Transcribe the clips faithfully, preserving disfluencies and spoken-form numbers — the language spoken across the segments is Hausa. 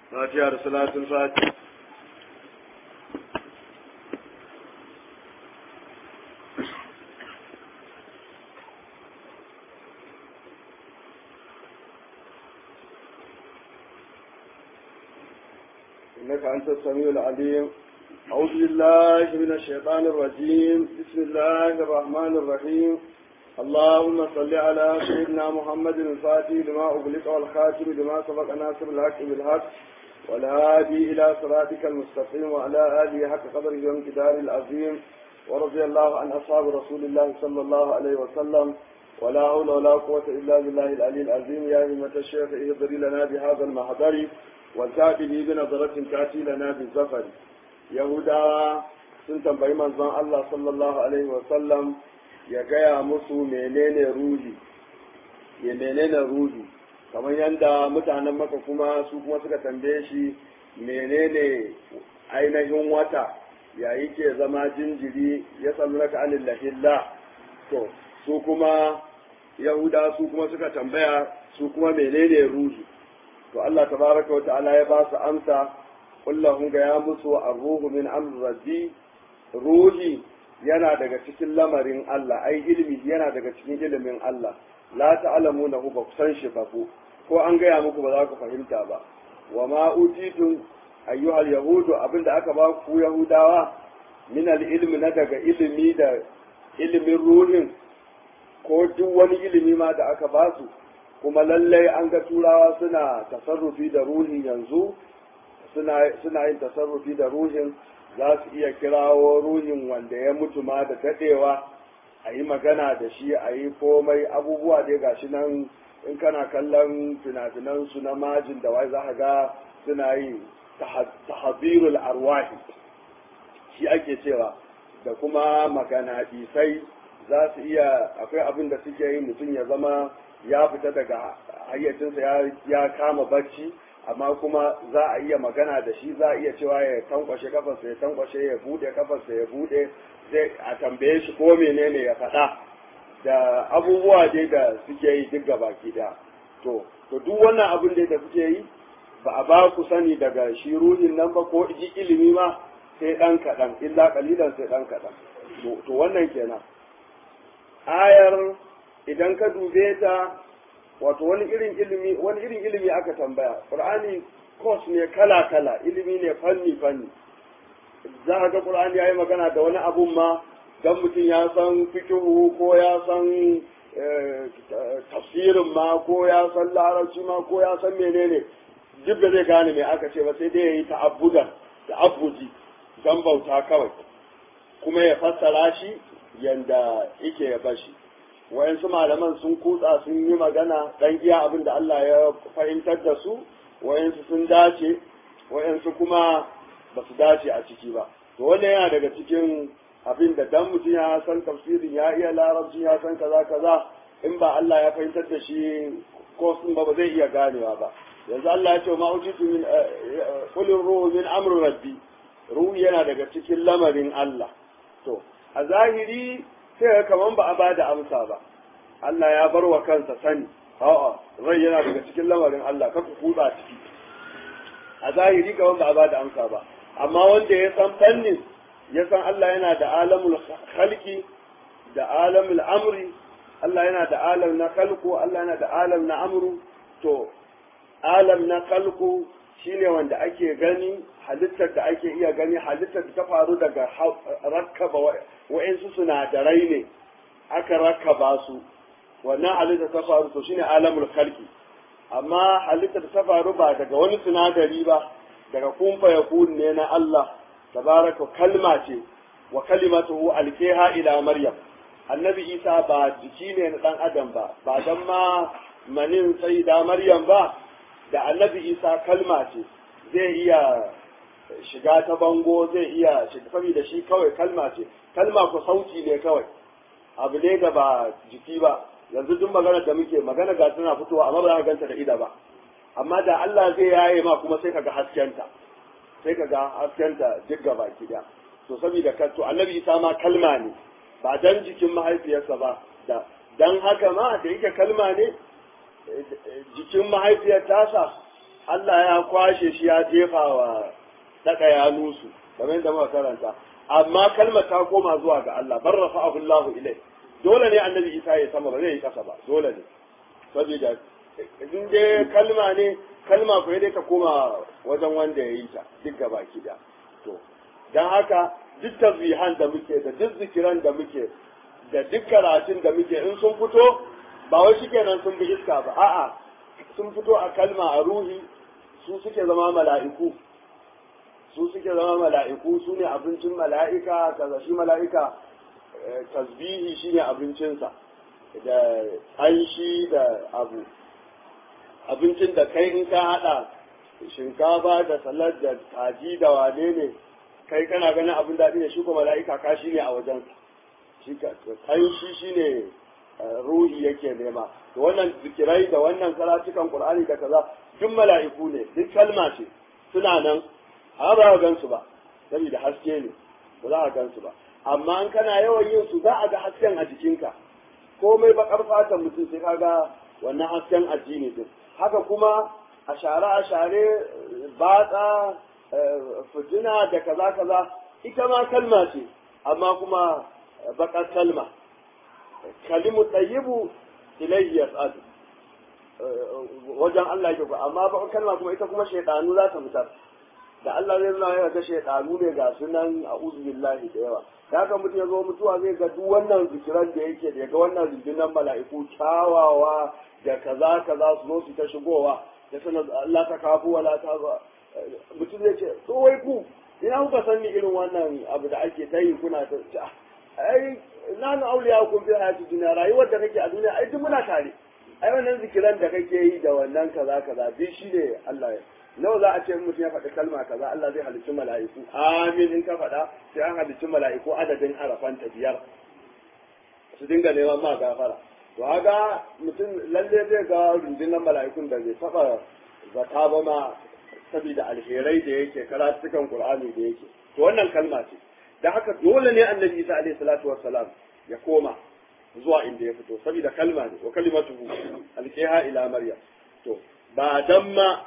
فاتحة صلاة الفاتحة. إنك أنت السميع العليم. أعوذ بالله من الشيطان الرجيم. بسم الله الرحمن الرحيم. اللهم صل على سيدنا محمد الفاتح لما أغلق والخاتم لما سبق ناصر الحق بالحق والهادي إلى صراطك المستقيم وعلى آله حق قدره وامتداره العظيم، ورضي الله عن أصحاب رسول الله صلى الله عليه وسلم. ولا حول ولا قوة إلا بالله العلي العظيم. يا همة الشيخ اهضري لنا بهذا المحضر والتابه بنظرة تأتي لنا بالزفر. يهودا sun tambayi manzon Allah sallallahu alaihi wasallam ya gaya musu menene ruhi, ya menene ruhi, kamar yadda mutanen maka kuma su kuma suka tambaye shi menene ainihin wata, ya yake zama jinjiri, ya sallaka anil lahillah. To su kuma yahuda su kuma suka tambaya su kuma menene ruhi. To Allah tabaraka wa ta'ala ya ba su amsa, kullahum ga ya musu ar-ruhu min amri rabbi, ruhi yana daga cikin lamarin Allah, ai ilimi yana daga cikin ilimin Allah. La ta'lamuna hu ba san shi ba ku, ko an gaya muku ba za ku fahimta ba. Wa ma utitum ayyuhal yahudu, abinda aka ba ku yahudawa min al-ilmi na daga ilimi da ilimin ruhin, ko duk wani ilimi ma da aka ba su, kuma lallai an ga turawa suna tasarrufi da ruhin yanzu, suna suna yin tasarrufi da ruhin. Za su iya kirawo ruhin wanda ya mutu ma da daɗewa, a yi magana da shi, a yi komai abubuwa dai gashi nan. In kana kallon fina-finan su na majin da wai za ka ga suna yi tahazirul arwahi, shi ake cewa, da kuma magana isai za su iya, akwai abin da suke yi mutum ya zama ya fita daga hayyacinsa ya kama bacci, amma kuma za a iya magana da shi, za a iya cewa ya tankwashe kafarsa ya tankwashe, ya bude kafarsa ya bude, sai a tambaye shi ko menene ya faɗa, da abubuwa dai da suke yi duk gabaki ɗaya. To, to duk wannan abin dai da suke yi ba a ba ku sani daga shi ruhin nan ba, ko ji ilimi ma sai ɗan kaɗan, illa ƙalilan sai ɗan kaɗan. To wannan kenan. Ayar idan ka dube ta, wato wani irin ilimi wani irin ilimi aka tambaya. Qur'ani course ne kala kala, ilimi ne fanni fanni. Za ka ga Qur'ani yayi magana da wani abun ma dan mutum ya san fiqhu ko ya san tafsirin ma ko ya san larabci ma ko ya san menene, duk da zai gane me aka ce ba, sai dai yayi ta'abbudan ta'abbuji dan bauta kawai, kuma ya fassara shi yanda yake ya bashi. Wayansu malaman sun kutsa sun yi magana dan iya abin da Allah ya fahimtar da su, wayansu sun dace, wayansu kuma ba su dace a ciki ba. To wannan yana daga cikin abin da dan mutum ya san tafsirin, ya iya larabci, ya san kaza kaza, in ba Allah ya fahimtar da shi ko sun ba ba zai iya ganewa ba. Yanzu Allah ya ce ma ujitu min qulir ruhu min amri rabbi, ruhu yana daga cikin lamarin Allah. To a zahiri sai kaman ba a ba da amsa ba, Allah ya bar wa kansa sani, a'a rai yana daga cikin lamarin Allah, kaka kuɗa ciki. A zahiri kaman ba a ba da amsa ba, amma wanda ya san fannin, ya san Allah yana da alamul khalqi da alamul amri, Allah yana da alam na khalqu, Allah yana da alam na amru. To alam na khalqu shine wanda ake gani, halittar da ake iya gani, halittar da ta faru daga rakkaba wa'insu sinadarai ne aka rakaba su, wannan halittar ta faru, to shine alamul khalqi. amma halittar ta faru ba daga wani sinadari ba, daga kun fa yakun ne na Allah tabaraka, kalma ce, wa kalimatuhu alkeha ila maryam. Annabi Isa ba jiki ne na dan adam ba, ba dan ma manin sai da maryam ba, da annabi Isa kalma ce, zai iya shiga ta bango, zai iya shiga, saboda shi kawai kalma ce. Kalma ko sauti ne kawai, abu ne da ba jiki ba. Yanzu duk magana da muke magana ga tana fitowa, amma ba za ka ganta da ida ba, amma da Allah zai yaye ma kuma sai kaga haskenta, sai kaga haskenta duk gaba kida. To saboda ka to annabi Isa ma kalma ne, ba dan jikin mahaifiyarsa ba, da dan haka ma da yake kalma ne, jikin mahaifiyar tasa Allah ya kwashe shi ya jefa wa daga yanusu kamar yadda muka karanta amma kalmar ta koma zuwa ga Allah bar rafa'ahu Allah ilai dole ne annabi Isa ya sama ba zai yi kasa ba dole ne saboda in dai kalma ne kalma ko dai ka koma wajen wanda ya yi ta duk gaba da to dan haka duk tasbihan da muke da duk zikiran da muke da duk karatun da muke in sun fito ba wai shikenan sun bi iska ba a'a sun fito a kalma a ruhi su suke zama mala'iku su suke zama mala'iku su ne abincin mala'ika kaza shi mala'ika tasbihi shine abincinsa da hanshi da abu abincin da kai in ka hada shinkafa da salad da kaji da wane ne kai kana ganin abin daɗi ne shi ko mala'ika ka shi ne a wajen shi ka hanshi shine ruhi yake nema da wannan zikirai da wannan karatukan qur'ani da kaza duk mala'iku ne duk kalma ce suna nan har ba gansu ba saboda haske ne ba za a gansu ba amma an kana yawan yin su za a ga hasken a jikinka komai bakar fatan mutum sai kaga wannan hasken addini din haka kuma a share a share batsa fujina da kaza kaza ita ma kalma ce amma kuma bakar kalma kalimu tayyibu ilayhi yas'ad wajen Allah yake amma bakar kalma kuma ita kuma shaydanu za ta fitar da Allah zai nuna ya ga shaydanu ne ga sunan a'udhu billahi da yawa da haka mutum ya zo mutuwa zai ga duk wannan zikiran da yake da ya ga wannan rundunar mala'iku kyawawa da kaza kaza su zo su ta shigowa da sanar Allah ta kafu wala ta ba mutum zai ce to wai ku ina kuka san ni irin wannan abu da ake ta yi kuna ta ai na nu auliya kun fi hayati duniya rayuwar da kake a duniya ai duk muna tare ai wannan zikiran da kake yi da wannan kaza kaza duk shi ne Allah ya nawa za a ce mutum ya faɗi kalma kaza Allah zai halicci mala'iku amin in ka faɗa sai an halicci mala'iku adadin harafanta biyar su dinga neman ma gafara to haka mutum lalle zai ga rundunar mala'ikun da zai taɓa zata ba ma saboda alherai da yake karatukan qur'ani da yake to wannan kalma ce da haka dole ne annabi Isa alaihi salatu wassalam ya koma zuwa inda ya fito saboda kalma ne wa kalimatuhu alqiha ila maryam to ba dan ma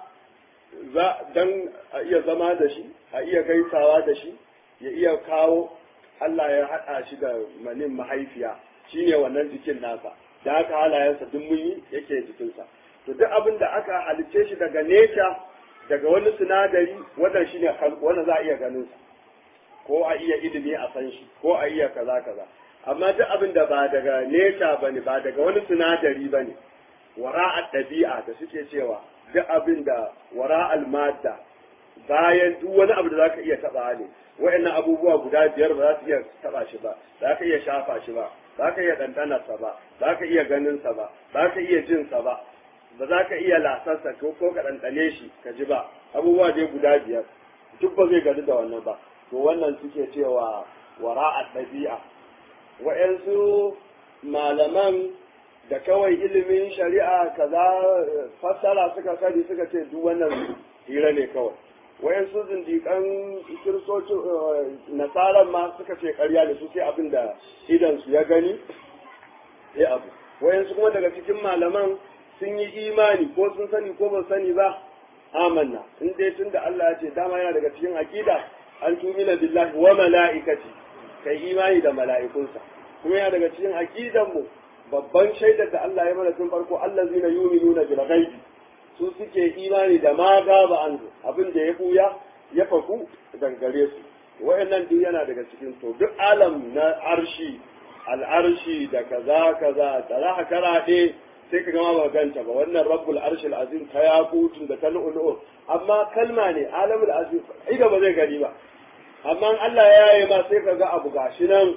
za dan a iya zama da shi a iya gaisawa da shi ya iya kawo Allah ya haɗa shi da manin mahaifiya shine wannan jikin nasa da haka halayensa duk mun yi yake jikinsa to duk abin da aka halicce shi daga nature daga wani sinadari wannan shine wannan za a iya ganin sa ko a iya ilimi a san shi ko a iya kaza kaza amma duk abin da ba daga nature bane ba daga wani sinadari bane wara'a ɗabi'a da suke cewa duk abin da wara almadda bayan duk wani abu da zaka iya taba ne wayannan abubuwa guda biyar ba za su iya taba shi ba za ka iya shafa shi ba za ka iya dandana sa ba za ka iya ganin sa ba za ka iya jin sa ba ba za ka iya lasarsa ko ko ka dandane shi ka ji ba abubuwa dai guda biyar duk ba zai gani da wannan ba to wannan suke cewa wara dabi'a wayansu malaman da kawai ilimin shari'a kaza fassara suka sani suka ce duk wannan hira ne kawai wayan su zindikan kiristoci nasaran ma suka ce ƙarya da su sai abin da idan su ya gani sai abu wayan su kuma daga cikin malaman sun yi imani ko sun sani ko ba sani ba amanna in dai tunda Allah ya ce dama yana daga cikin aqida an tumina billahi wa mala'ikati kai imani da mala'ikunsa kuma yana daga cikin aqidan mu babban shaidar da Allah ya mana tun farko Allah zina yuminuna bil ghaibi su suke imani da ma gaba an abin da ya buya ya faku dangare su wayannan duk yana daga cikin to duk alam na arshi al'arshi da kaza kaza da za ka karaɗe sai ka gama ba ganta ba wannan rabbul arshil azim ta ya kutun da tal'ulu amma kalma ne alamul azim idan ba zai gani ba amma Allah ya yi ma sai ka ga abu gashi nan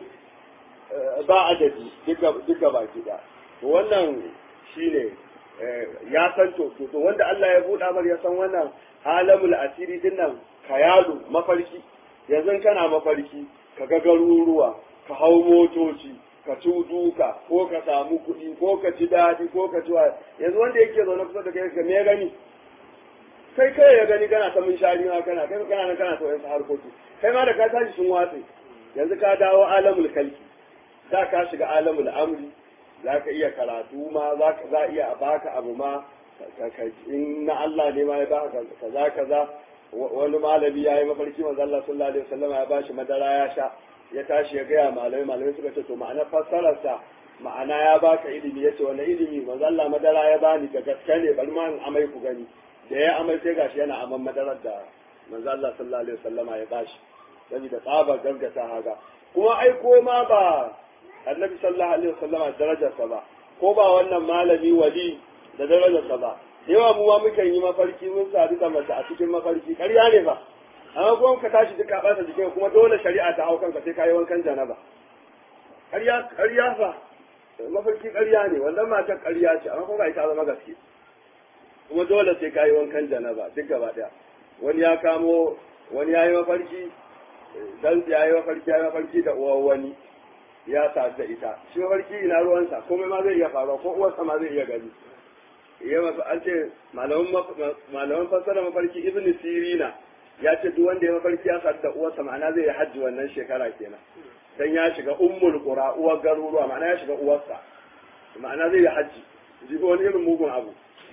ba adadi duka baki da to wannan shine ya san to to wanda Allah ya buɗa mar ya san wannan alamul asiri din nan kayalu mafarki yanzu kana mafarki ka ga garuruwa ka hau motoci ka ci duka ko ka samu kuɗi ko ka ci daɗi ko ka ci wa yanzu wanda yake zaune kusa da kai ka me gani kai kai ya gani kana ta mun shari ma kana kai kana nan kana sauran harkoki kai ma da ka tashi sun watsi yanzu ka dawo alamul kalki da ka shiga alamul amri za ka iya karatu ma za ka za iya baka abu ma in na Allah ne ma ya ba kaza kaza wani malami ya yi mafarki manzo Allah sallallahu alaihi wasallam ya bashi madara ya sha ya tashi ya gaya malamai malamai suka ce to ma'ana fassararsa ma'ana ya baka ilimi yace wani ilimi manzo Allah madara ya bani da gaske ne bari ma in amai ku gani da ya amai sai gashi yana aman madarar da manzo Allah sallallahu alaihi wasallama ya bashi saboda tsabar gargata haka kuma ai ko ma ba annabi sallallahu alaihi wasallama darajarsa ba ko ba wannan malami wali da darajarsa ba yawa mu ma mukan yi mafarki mun sadu da mace a cikin mafarki ƙarya ne ba amma kuma ka tashi duka ɓata jikin kuma dole shari'a ta hau kanka sai ka yi wankan janaba ƙarya ƙarya fa mafarki ƙarya ne wannan matar ƙarya ce amma kuma ba ita zama gaske kuma dole sai ka yi wankan janaba duk gaba ɗaya wani ya kamo wani ya yi mafarki dan ya yi mafarki ya yi mafarki da uwar wani ya sadu da ita shi mafarki ina ruwansa komai ma zai iya faruwa ko uwarsa ma zai iya gani ya mafi an ce malaman fassara mafarki ibn sirina ya ce duk wanda ya mafarki ya sadu da uwarsa ma'ana zai yi hajji wannan shekara kenan dan ya shiga ummul qura uwar garuruwa ma'ana ya shiga uwarsa ma'ana zai yi hajji ji wani irin mugun abu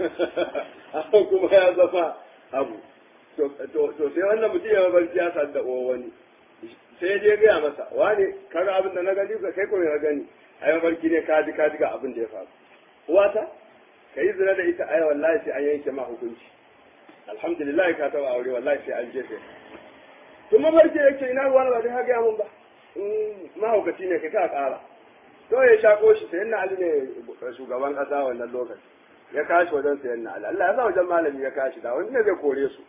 kuma ya zama abu to sai wannan mutum ya mafarki ya sadu da uwar wani sai je gaya masa wane kaga abin da na gani ka kai ko na gani ai mafarki ne ka ji ka ji ga abin da ya faru uwata ka yi zina da ita ai wallahi sai an yanke ma hukunci alhamdulillah ka taba aure wallahi sai an jefe to mafarki yake ina ruwa ba dai haka mun ba in mahaukaci ne ka ka kara to ya shako shi sai na ali ne shugaban kasa wannan lokaci ya kashi wajen sayan na ali Allah ya sa wajen malami ya kashi da wani ne zai kore su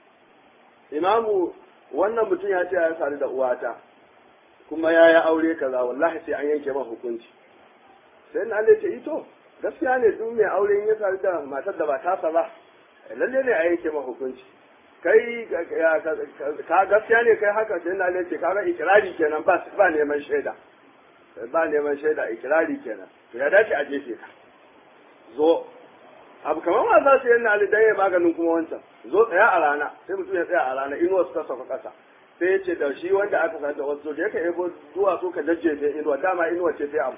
imamu wannan mutum ya ce ya sadu da uwata kuma ya yi aure kaza wallahi sai an yanke ma hukunci sai na ali ce ito gaskiya ne duk mai aure in ya sadu da matar da ba tasa ba lalle ne a yanke ma hukunci kai ka gaskiya ne kai haka sai na ce kaga ikirari kenan ba ba neman shaida ba neman shaida ikirari kenan to ya dace a jefe ka zo abu kamar wasa sai yana ali dan maganin kuma wancan zo tsaya a rana sai mutum ya tsaya a rana inuwa su ta sauka kasa sai ya ce da shi wanda aka sadu da wasu da yake ebo duwatsu ka jajjefe inuwa dama inuwa ce sai abu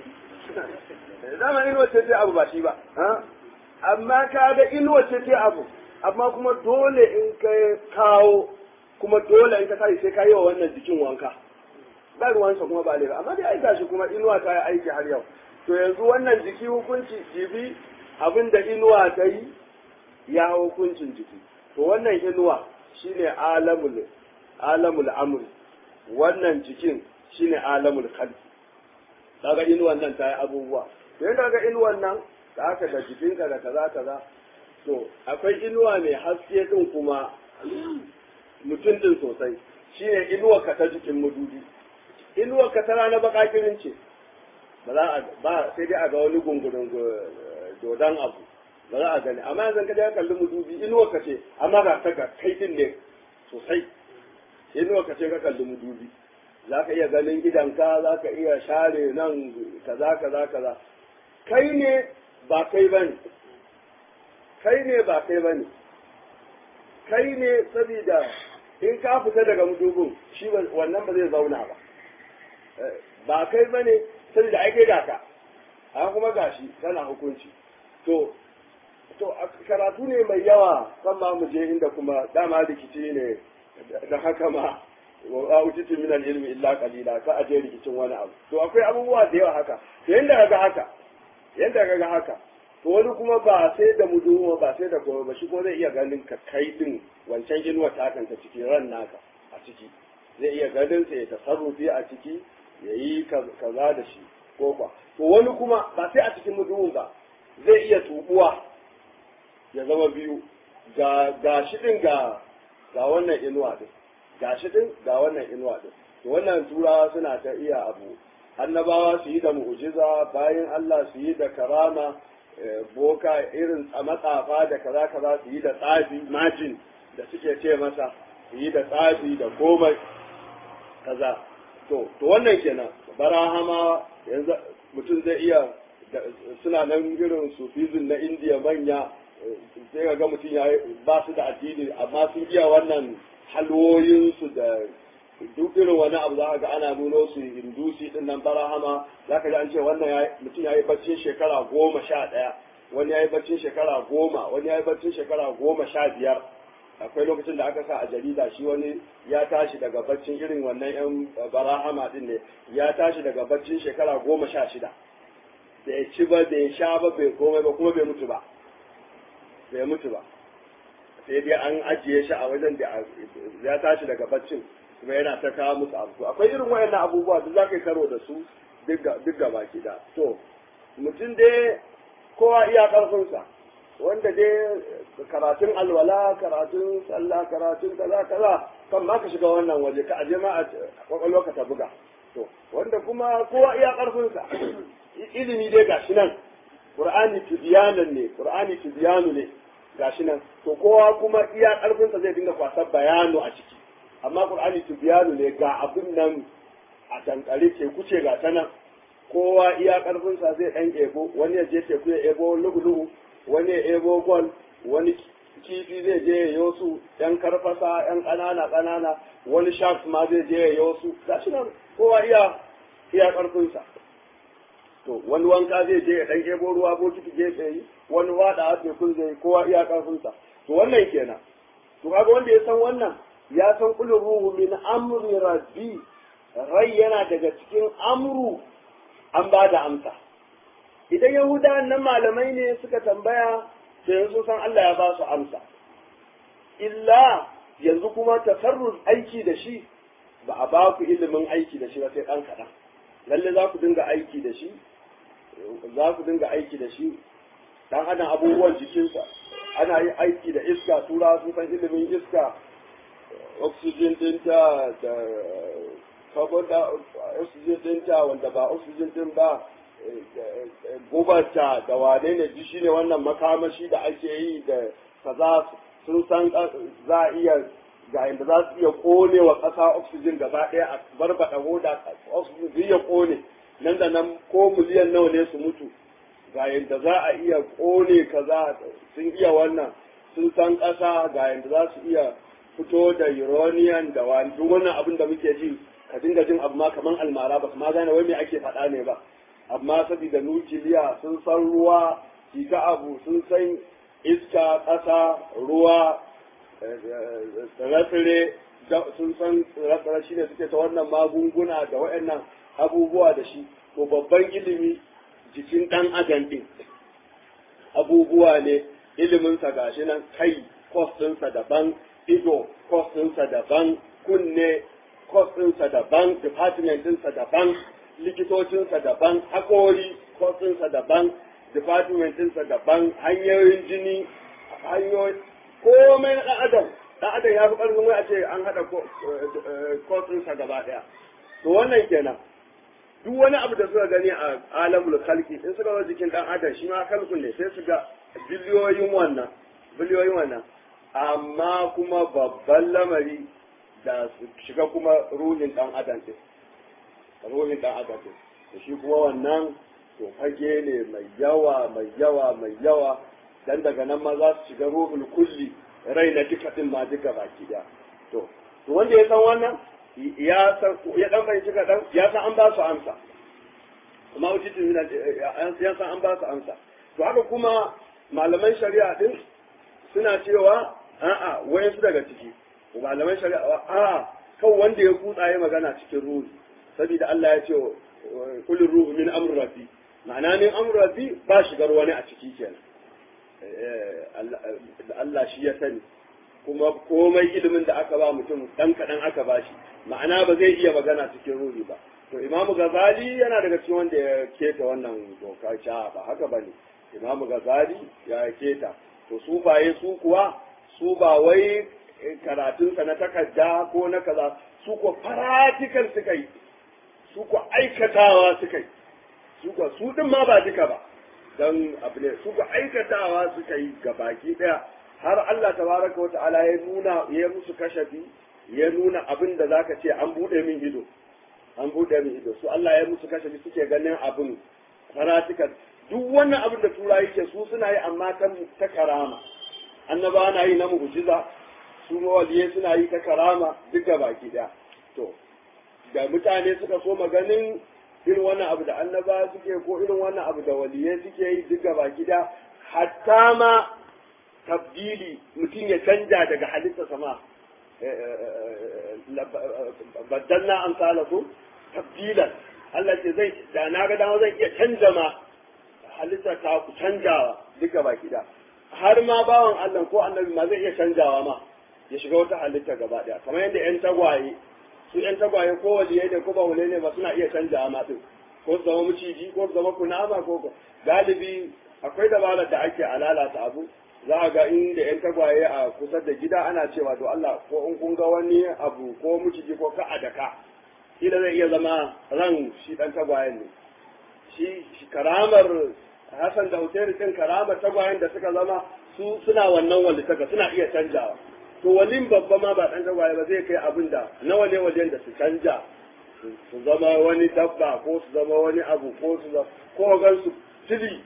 dama inuwa ce sai abu ba shi ba amma ka ga inuwa ce sai abu amma kuma dole in ka kawo kuma dole in ka sai sai ka yi wa wannan jikin wanka ba ruwansa kuma ba laifi amma dai ai gashi kuma inuwa ta yi aiki har yau to yanzu wannan jiki hukunci jibi abinda inuwa ta yi ya hukuncin jiki to wannan inuwa shine alamul alamul amr wannan jikin shine alamul qalb kaga inuwan nan ta yi abubuwa sai kaga inuwan nan da aka da jikinka da kaza kaza to akwai inuwa mai haske din kuma mutum din sosai shine inuwa ka ta jikin mudubi inuwa ka ta rana bakakirin ce ba za a ba sai dai a ga wani gungurin dodon abu ba za a gani amma yanzu ka ya kalli mudubi inuwa ka ce amma ga ta kai din ne sosai inuwa ka ce ka kalli mudubi za ka iya ganin gidanka za ka iya share nan kaza kaza kaza kai ne ba kai ba ne kai ne ba kai ba ne kai ne saboda in ka fita daga mudubin shi wannan ba zai zauna ba ba kai ba ne saboda ai kai da ka an kuma gashi kana hukunci to to karatu ne mai yawa kan ma mu je inda kuma dama rikici ne da haka ma wa utitu min al-ilmi illa qalila ka aje rikicin wani abu to akwai abubuwa da yawa haka to yanda kaga haka yanda kaga haka to wani kuma ba sai da muduwa ba sai da gobe ba shi ko zai iya ganin ka kai din wancan inuwa ta kanta cikin ran naka a ciki zai iya ganin sai ya tasarrufi a ciki yayi kaza da shi ko kwa to wani kuma ba sai a cikin muduwun ba zai iya tubuwa ya zama biyu ga ga shi din ga ga wannan inuwa din ga shi din ga wannan inuwa din to wannan turawa suna ta iya abu annabawa su yi da mu'jiza bayan Allah su yi da karama boka irin matsafa da kaza kaza su yi da tsafi majin da suke ce masa su yi da tsafi da komai kaza to to wannan kenan barahama yanzu mutum zai iya suna nan irin sufizin na indiya manya sai ga mutum ya ba su da addini amma sun iya wannan halwoyinsu da duk irin wani abu za ga ana nuno su hindusi din nan barahama za ka ji an ce wannan mutum ya yi bacci shekara goma sha ɗaya wani ya yi baccin shekara goma wani ya yi baccin shekara goma sha biyar akwai lokacin da aka sa a jarida shi wani ya tashi daga baccin irin wannan yan barahama din ne ya tashi daga baccin shekara goma sha shida da ya ci ba da ya sha ba bai komai ba kuma bai mutu ba bai mutu ba sai dai an ajiye shi a wajen da ya tashi daga baccin kuma yana ta kawo musu abu akwai irin wayannan abubuwa da za ka yi karo da su duk gaba da to mutum dai kowa iya karfinsa wanda dai karatun alwala karatun sallah karatun kaza kaza kan ma ka shiga wannan waje ka aje ma a kwakwalwa ka ta buga to wanda kuma kowa iya karfinsa ilimi dai gashi nan qur'ani tibyanan ne qur'ani tibyanu ne gashi nan to kowa kuma iya karfinsa zai dinga kwasar bayano a ciki amma qur'ani tibyanu ne ga abin nan a tankare teku ce ga ta nan kowa iya karfinsa zai dan ebo wani ya je teku ya ebo lugu-lugu wani ya ebo gol wani kifi zai je ya yosu yan karfasa yan ƙanana ƙanana wani shark ma zai je ya yosu gashi nan kowa iya iya karfinsa to wani wanka zai je ya dan ebo ruwa bokiti gefe yi wani wada a tekun zai kowa iya karfinsa to wannan kenan to kaga wanda ya san wannan ya san kullu ruhu min amri rabbi rai yana daga cikin amru an ba da amsa idan yahuda nan malamai ne suka tambaya sai yanzu san Allah ya ba su amsa illa yanzu kuma tasarruf aiki da shi ba a ba ku ilimin aiki da shi ba sai dan kaɗan lalle za ku dinga aiki da shi za ku dinga aiki da shi dan adam abubuwan jikinsa ana yi aiki da iska tura sun san ilimin iska oxygen dinta da carbon oxygen dinta wanda ba oxygen din ba gubarta da wane ne ji shine wannan makamashi da ake yi da kaza sun san za a iya ga inda za su iya kone wa ƙasa oxygen gaba ɗaya a barbaɗa hoda oxygen zai iya kone nan da nan ko miliyan nawa ne su mutu ga yadda za a iya kone kaza sun iya wannan sun san ƙasa ga yadda za su iya fito da uranium da wani duk wannan abin da muke ji ka dinga jin abu ma kaman almara ba ma gane wai me ake faɗa ne ba amma saboda nukiliya sun san ruwa jika abu sun san iska ƙasa ruwa tsire-tsire sun san tsire-tsire shine suke ta wannan magunguna da waɗannan abubuwa da shi to babban ilimi jikin ɗan adam ɗin abubuwa ne iliminsa gashi nan kai kostinsa daban ido kostinsa daban kunne kostinsa daban department ɗinsa daban likitocinsa daban haƙori kostinsa daban department ɗinsa daban hanyoyin jini hanyoyin komai na ɗan adam ɗan adam ya fi ƙarfin wai a ce an haɗa kostinsa gaba ɗaya to wannan kenan duk wani abu da suka gani a alamul khalqi in suka zo jikin ɗan adam shi ma kalkun ne sai su ga biliyoyin wannan biliyoyin wannan amma kuma babban lamari da su shiga kuma ruhin ɗan adam ɗin ruhin ɗan adam ɗin da shi kuma wannan to fage ne mai yawa mai yawa mai yawa dan daga nan ma za su shiga ruhul kulli rai na duka ɗin ma duka baki ɗaya to to wanda ya san wannan ya san ya dan bai cika dan ya san an ba su amsa kuma ujitin ya san an ba su amsa to haka kuma malaman shari'a din suna cewa a'a wayansu daga ciki malaman shari'a a'a kan wanda ya kutsa ya magana cikin ruhi saboda Allah ya ce kullu ruhu min amri rabbi ma'ana min amri rabbi ba shigar wani a ciki kenan Allah shi ya sani kuma komai ilimin da aka ba mutum dan kadan aka ba shi ma'ana ba zai iya magana cikin ruhi ba to imamu gazali yana daga cikin wanda ya keta wannan doka sha ba haka bane imamu gazali ya keta to su baye su kuwa su ba wai karatunsa na takarda ko na kaza su ko practical suka yi su ko aikatawa suka yi su ko su din ma ba duka ba dan abu ne su ko aikatawa suka yi gabaki daya har Allah tabaraka wa ta'ala ya nuna ya musu kashafi ya nuna abin da zaka ce an bude min ido an bude min ido su Allah ya musu kashafi suke ganin abin practical duk wannan abin da tura yake su suna yi amma ta karama annaba na yi na mu'jiza su mawaliye suna yi ta karama duka baki daya to da mutane suka so maganin irin wannan abu da annaba suke ko irin wannan abu da waliye suke yi duka baki daya hatta ma tabdili mutum ya canja daga halitta sama baddalna amsalakum tabdilan Allah ce zai da na ga dama zan iya canja ma halitta ta ku canjawa duka baki da har ma bawan Allah ko annabi ma zai iya canjawa ma ya shiga wata halitta gaba daya kamar yadda yan tagwaye su yan tagwaye ko waliyai da ko ba waliyai ne ba suna iya canjawa ma din ko su zama maciji ko su zama kunama ko galibi akwai dabarar da ake alalata abu za a ga inda yan tagwaye a kusa da gida ana cewa to Allah ko in kun ga wani abu ko maciji ko ka adaka kila zai iya zama ran shi dan tagwayen ne shi karamar Hassan da Hussein din karamar tagwayen da suka zama su suna wannan walitaka suna iya canjawa to walin babba ma ba dan tagwaye ba zai kai abin da nawa ne wajen da su canja su zama wani dabba ko su zama wani abu ko su zama ko gan su tili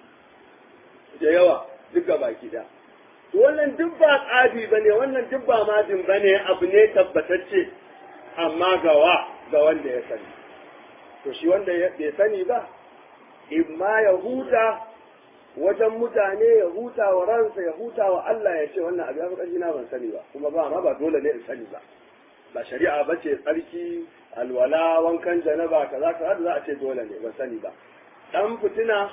da yawa duk ga baki da to wannan duk ba tsabi bane wannan duk ba majin bane abu ne tabbatacce amma gawa ga wanda ya sani to shi wanda bai sani ba imma ya huta wajen mutane ya huta wa ransa ya huta wa Allah ya ce wannan abu ya fi ƙarfi na ban sani ba kuma ba ma ba dole ne in sani ba ba shari'a ba ce tsarki alwala wankan janaba kaza kaza da za a ce dole ne ban sani ba dan fitina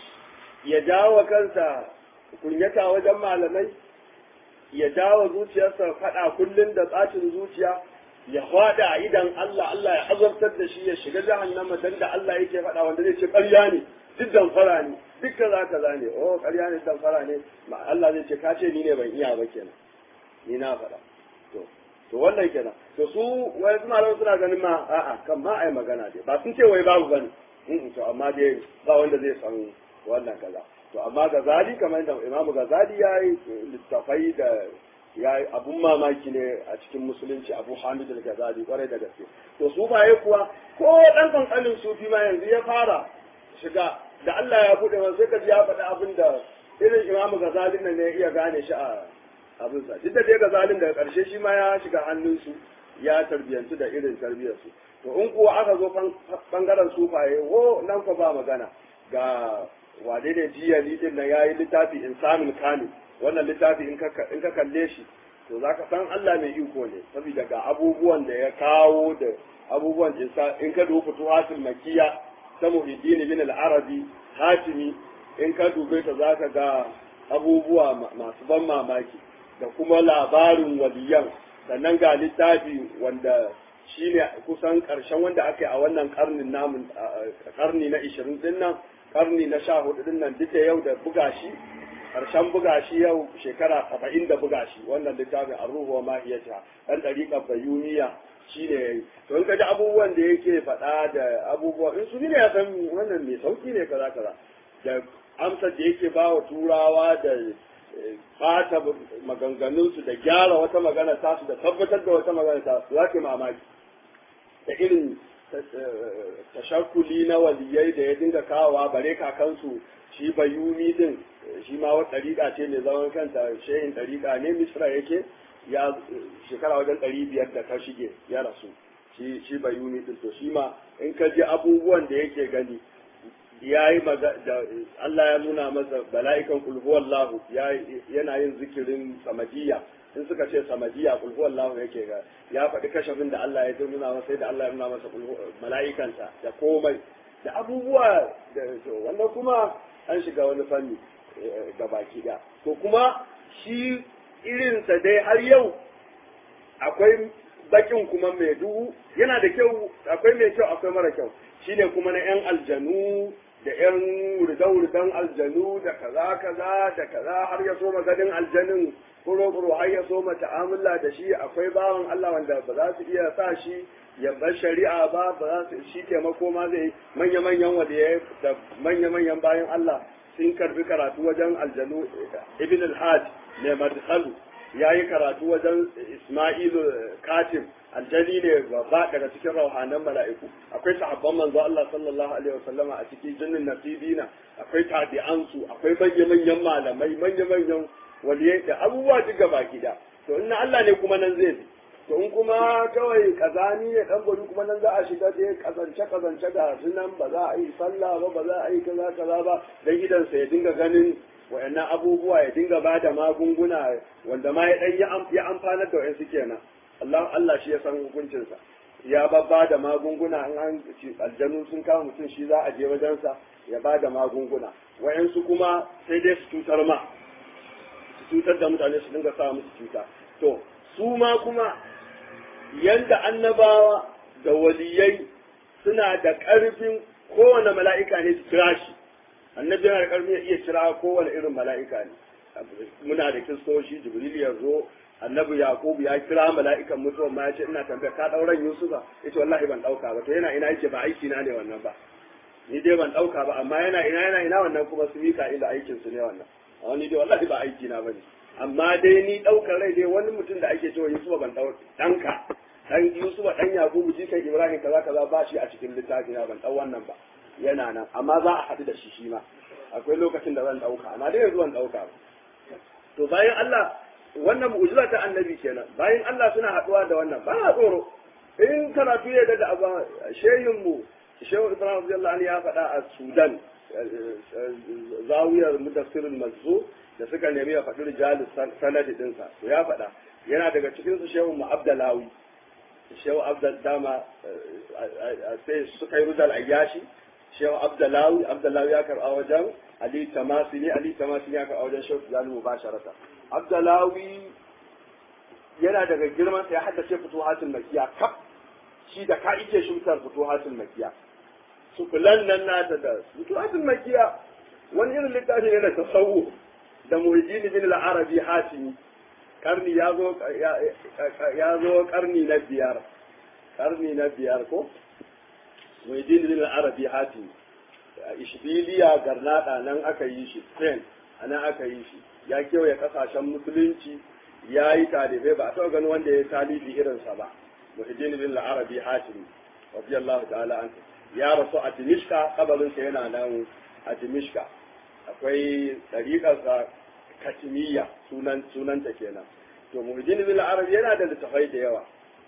ya jawo kansa kunyata wajen malamai ya jawo zuciyarsa faɗa kullum da tsacin zuciya ya faɗa a idan Allah Allah ya azabtar da shi ya shiga jahannama dan da Allah yake faɗa wanda zai ce ƙarya ne duk damfara ne duk kaza kaza ne oh ƙarya ne damfara ne ma Allah zai ce ka ce ni ne ban iya ba kenan ni na faɗa to to wannan kenan to su wai su malaman suna ganin ma a'a kan ma ai magana dai ba sun ce wai babu bane in to amma dai ba wanda zai san wannan kaza to amma Gazali kamar da Imam Gazali yayi littafai da ya yi abun mamaki ne a cikin musulunci Abu Hamid al-Ghazali kwarai da gaske to su baye kuwa ko dan kankanin sufi ma yanzu ya fara shiga da Allah ya bude masa sai ka ji ya faɗa abin da irin Imam Ghazali nan ne ya iya gane shi a abin sa duk da dai Ghazalin daga karshe shi ma ya shiga hannun su ya tarbiyantu da irin tarbiyar su to in kuwa aka zo bangaren sufaye wo nan ko ba magana ga wade ne jiya lidin nan yayi littafi insanul kamil wannan littafi in ka kalle shi to za ka san Allah mai iko ne saboda ga abubuwan da ya kawo da abubuwan jinsa in ka duba futuhatul makiyya ta Muhyiddin bin al-Arabi Hatimi in ka dube ta za ka ga abubuwa masu ban mamaki da kuma labarin waliyan sannan ga littafi wanda shine kusan karshen wanda aka yi a wannan karnin namun karni na ishirin din nan karni na sha hudu din nan duk da yau da buga shi karshen buga shi yau shekara saba'in da buga shi wannan littafin arruhu wa mahiyata dan dariƙar bayuniya shine to in ka ji abubuwan da yake faɗa da abubuwa in su ne ya san wannan mai sauki ne kaza kaza da amsar da yake ba wa turawa da fata maganganunsu da gyara wata magana tasu da tabbatar da wata magana tasu za ka mamaki da irin tashakuli na waliyai da ya dinga kawowa bare kakansu shi bayuni din shi ma wata ɗariƙa ce mai zaman kanta shehin ɗariƙa ne misra yake ya shekara wajen ɗari biyar da ta shige ya rasu shi shi bayuni din to shi ma in ka ji abubuwan da yake gani ya yi da Allah ya nuna masa bala'ikan kulhuwallahu yana yin zikirin samadiyya in suka ce samadiyya kulhuwallahu yake ga ya faɗi kashafin da Allah ya nuna masa sai da Allah ya nuna masa mala'ikansa da komai da abubuwa da wannan kuma an shiga wani fanni ga baki da to kuma shi irinsa dai har yau akwai bakin kuma mai duhu yana da kyau akwai mai kyau akwai mara kyau shine kuma na yan aljanu da yan wurdan aljanu da kaza kaza da kaza har ya so gadin aljanin kuro kuro har ya so ta'amula da shi akwai bawan Allah wanda ba za su iya sa shi ya bar shari'a ba ba za su shi taimako ma zai manya-manyan wanda ya da manya-manyan bayan Allah sun karbi karatu wajen aljanu ibn al-hajj ne madkhalu ya yi karatu wajen ismailu katim aljani ne babba daga cikin rauhanan mala'iku akwai sahabban manzo Allah sallallahu alaihi wasallama a cikin jinnin nasibina akwai tabi'ansu akwai manya-manyan malamai manya-manyan waliyai da abubuwa duk gaba gida to inna Allah ne kuma nan zai to in kuma kawai kazani ne dan gari kuma nan za a shiga dai kazance kazance ga sunan ba za a yi sallah ba ba za a yi kaza kaza ba dan gidansa ya dinga ganin wayannan abubuwa ya dinga ba da magunguna wanda ma ya dan ya amfana da wayansu kenan Allah Allah shi ya san hukuncinsa ya babba da magunguna an an aljanu sun kama mutum shi za a je wajensa ya ba da magunguna wayansu kuma sai dai su cutar ma su cutar da mutane su dinga sa musu cuta to su ma kuma yanda annabawa da waliyai suna da ƙarfin kowane mala'ika ne su kira shi annabi yana da ƙarfin ya iya kira kowane irin mala'ika ne muna da kistoshi jibril ya zo annabi yaqub ya kira mala'ikan mutuwa ma ya ce ina tambaya ka dauran yusufa yace wallahi ban dauka ba to yana ina yake ba aiki na ne wannan ba ni dai ban dauka ba amma yana ina yana ina wannan kuma su mika ila aikin su ne wannan amma ni dai wallahi ba aiki na bane amma dai ni daukar rai dai wani mutum da ake cewa yusufa ban dauka danka dan yusufa dan yaqub jikan ibrahim kaza kaza ba shi a cikin littafi na ban dau wannan ba yana nan amma za a haɗu da shi shi ma akwai lokacin da zan dauka amma dai yanzu ban dauka ba to bayan Allah wannan mu'jiza ta annabi kenan bayan Allah suna haɗuwa da wannan ba a tsoro in karatu ya da abu shehin mu shehu Ibrahim radiyallahu anhu ya faɗa a Sudan zawiyar mudassirul mazzu da suka nemi ya faɗi rijalus sanadi dinsa to ya faɗa yana daga cikin su shehu mu Abdalawi shehu Abdal dama sai suka yi rudal ayyashi shehu Abdalawi Abdalawi ya karɓa wajen Ali Tamasini Ali Tamasini ya karɓa wajen shehu Zalu mubasharata Abdalawi yana daga girman sa ya haddace futuhatul makiya kaf shi da ka ike shumtar futuhatul makiya su kulan nan nata da futuhatul makiya wani irin littafi ne da tasawuf da Muhyiddin bin al-Arabi Hatimi karni ya zo ya zo karni na biyar karni na biyar ko Muhyiddin bin al-Arabi Hatimi Ishbiliya Garnada nan aka yi shi Spain anan aka yi shi ya kewaye kasashen musulunci ya yi talibai ba a taɓa ganin wanda ya talibi irinsa ba Muhyiddin bin al-Arabi Hatimi radiyallahu ta'ala anhu ya rasu a Dimishka kabarinsa yana nan a Dimishka akwai ɗariƙarsa Katimiyya sunan sunanta kenan to Muhyiddin bin al-Arabi yana da littafai da yawa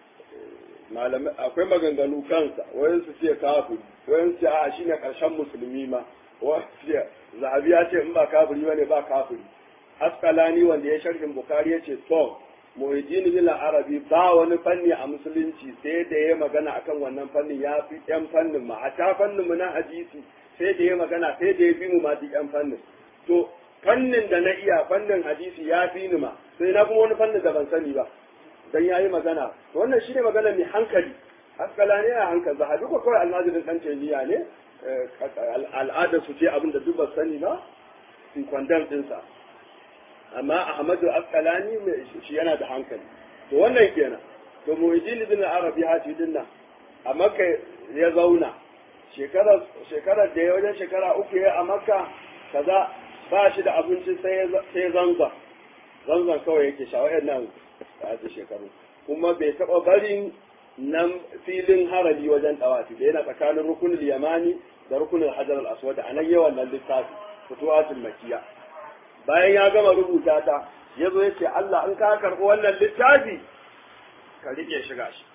malamai akwai maganganu kansa wayan su ce kafiri wayan su a shine karshen musulmi ma wayan su zahabi ya ce in ba kafiri bane ba kafiri Askalani wanda ya sharhin Bukhari ya ce to Muhyiddin bin Arabi ba wani fanni a musulunci sai da ya magana akan wannan fannin ya fi yan fannin ma a ta fannin mu na hadisi sai da ya magana sai da ya fi mu ma duk yan fannin to fannin da na iya fannin hadisi ya fi ni ma sai na kuma wani fannin da ban sani ba dan yayi magana to wannan shine magana mai hankali Askalani ya hankali zahabi ko kawai almajirin dan tayyiya ne al'ada su ce abin da duk ba sani ba su kwandam dinsa amma Ahmadu Asqalani shi yana da hankali to wannan kenan to Muhyiddin bin Arabi Hati dinna a Makka ya zauna shekara shekara da ya wajen shekara uku ya a Makka kaza ba shi da abinci sai sai zanza zanzan kawai yake shawayar nan a shekaru kuma bai taba barin nan filin harali wajen tawafi da yana tsakanin rukunul yamani da rukunul hajar al-aswad anan yawan nan littafi futuwatul makiyya bayan ya gama rubuta ta ya zo ya ce Allah in ka karɓi wannan littafi ka riƙe shi gashi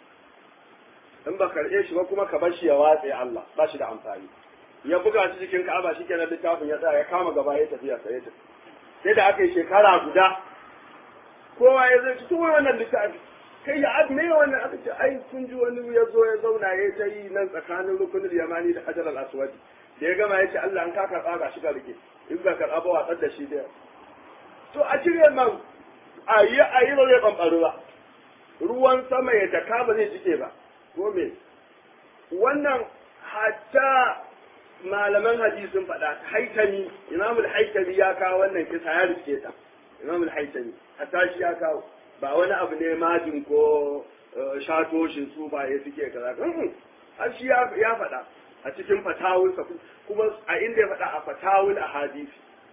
in ba karɓe shi ba kuma ka bar shi ya watse Allah ba shi da amfani ya buga shi cikin Ka'aba shi kenan littafin ya tsaya ya kama gaba ya tafiya sai ya tafi sai da aka yi shekara guda kowa ya zai to wannan littafi kai ya adme wannan aka ce ai kun ji wani ya zo ya zauna ya ta yi nan tsakanin rukunul yamani da hajar al-aswad da ya gama ya ce Allah in ka karɓa gashi ka rike in ba karɓa ba watsar da shi da to a cire man a yi a yi ba zai ɓamɓaru ba ruwan sama ya daka ba zai jike ba ko me wannan hatta malaman hadisin faɗa haitami imamul haitami ya kawo wannan kisa ya rike ta imamul haitami hatta shi ya kawo ba wani abu ne majin ko shatoshin su ba ya suke kaza har shi ya faɗa a cikin fatawulsa kuma a inda ya faɗa a fatawul ahadith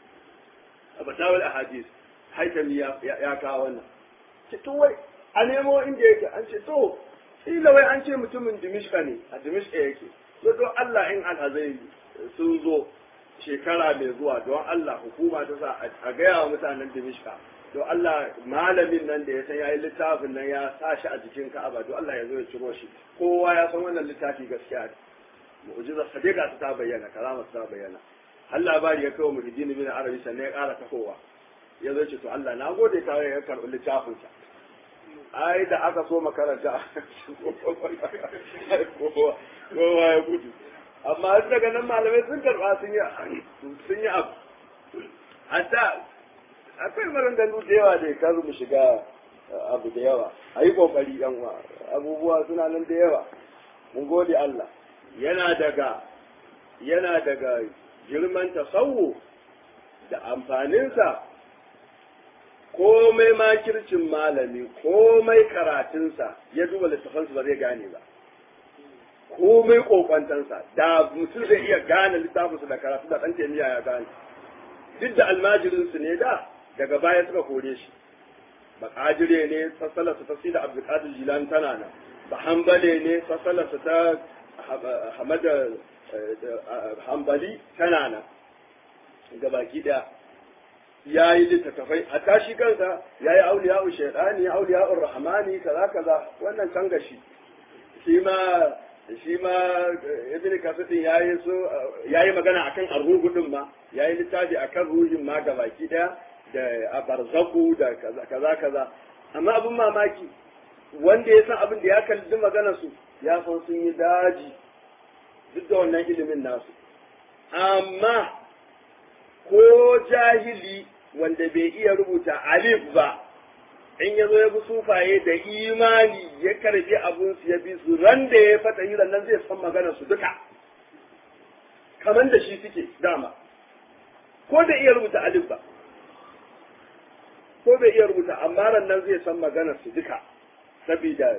a fatawul ahadith haitami ya kawo wannan ce to wai a nemo inda yake an ce to ila wai an ce mutumin dimishka ne a dimishka yake to to Allah in alhazai sun zo shekara mai zuwa don Allah hukuma ta sa a gaya wa mutanen dimishka to Allah malamin nan da ya san yayi littafin nan ya sa shi a jikin Ka'aba to Allah ya zo ya ciro shi kowa ya san wannan littafi gaskiya ne mu'jiza sadiqa ta bayyana karama ta bayyana Allah labari ya kawo muhijini bin arabi sannan ya ƙara tafowa ya zo ce to Allah na gode ka ya karɓi littafin sa ai da aka so makaranta kowa kowa ya gudu amma daga nan malamai sun karɓa sun yi sun yi abu hatta akwai maranganu da yawa da ya mu shiga abu da yawa a yi ƙoƙari yan uwa abubuwa suna nan da yawa mun gode Allah yana daga yana daga girman tasawu da amfaninsa komai makircin malami komai karatunsa ya duba littafansu ba zai gane ba komai kokwantansa da mutum zai iya gane littafinsu da karatu da ɗan taimiya ya gane duk da almajirinsu ne da daga baya suka kore shi ba kajire ne sassalarsa ta sida abdulkadir jilan tana nan ba hambale ne sassalarsa ta hamada hambali tana nan gabaki daya ya yi littattafai a tashi kansa ya yi auliya'u shaidani auliya'u rahmani kaza kaza wannan can gashi shi ma shi ma ibn kasudin ya yi so ya yi magana akan arruhu din ma ya yi littafi akan ruhin ma gabaki daya da barzaku da kaza kaza amma abin mamaki wanda ya san abin da ya kalli maganar su ya san sun yi daji duk da wannan ilimin nasu amma ko jahili wanda bai iya rubuta alif ba in ya zo ya bi sufaye da imani ya karbi abin su ya bi su ran da ya fata hiran nan zai san maganar su duka kamar da shi suke dama ko da iya rubuta alif ba ko bai iya rubuta amma ran nan zai san maganar su duka saboda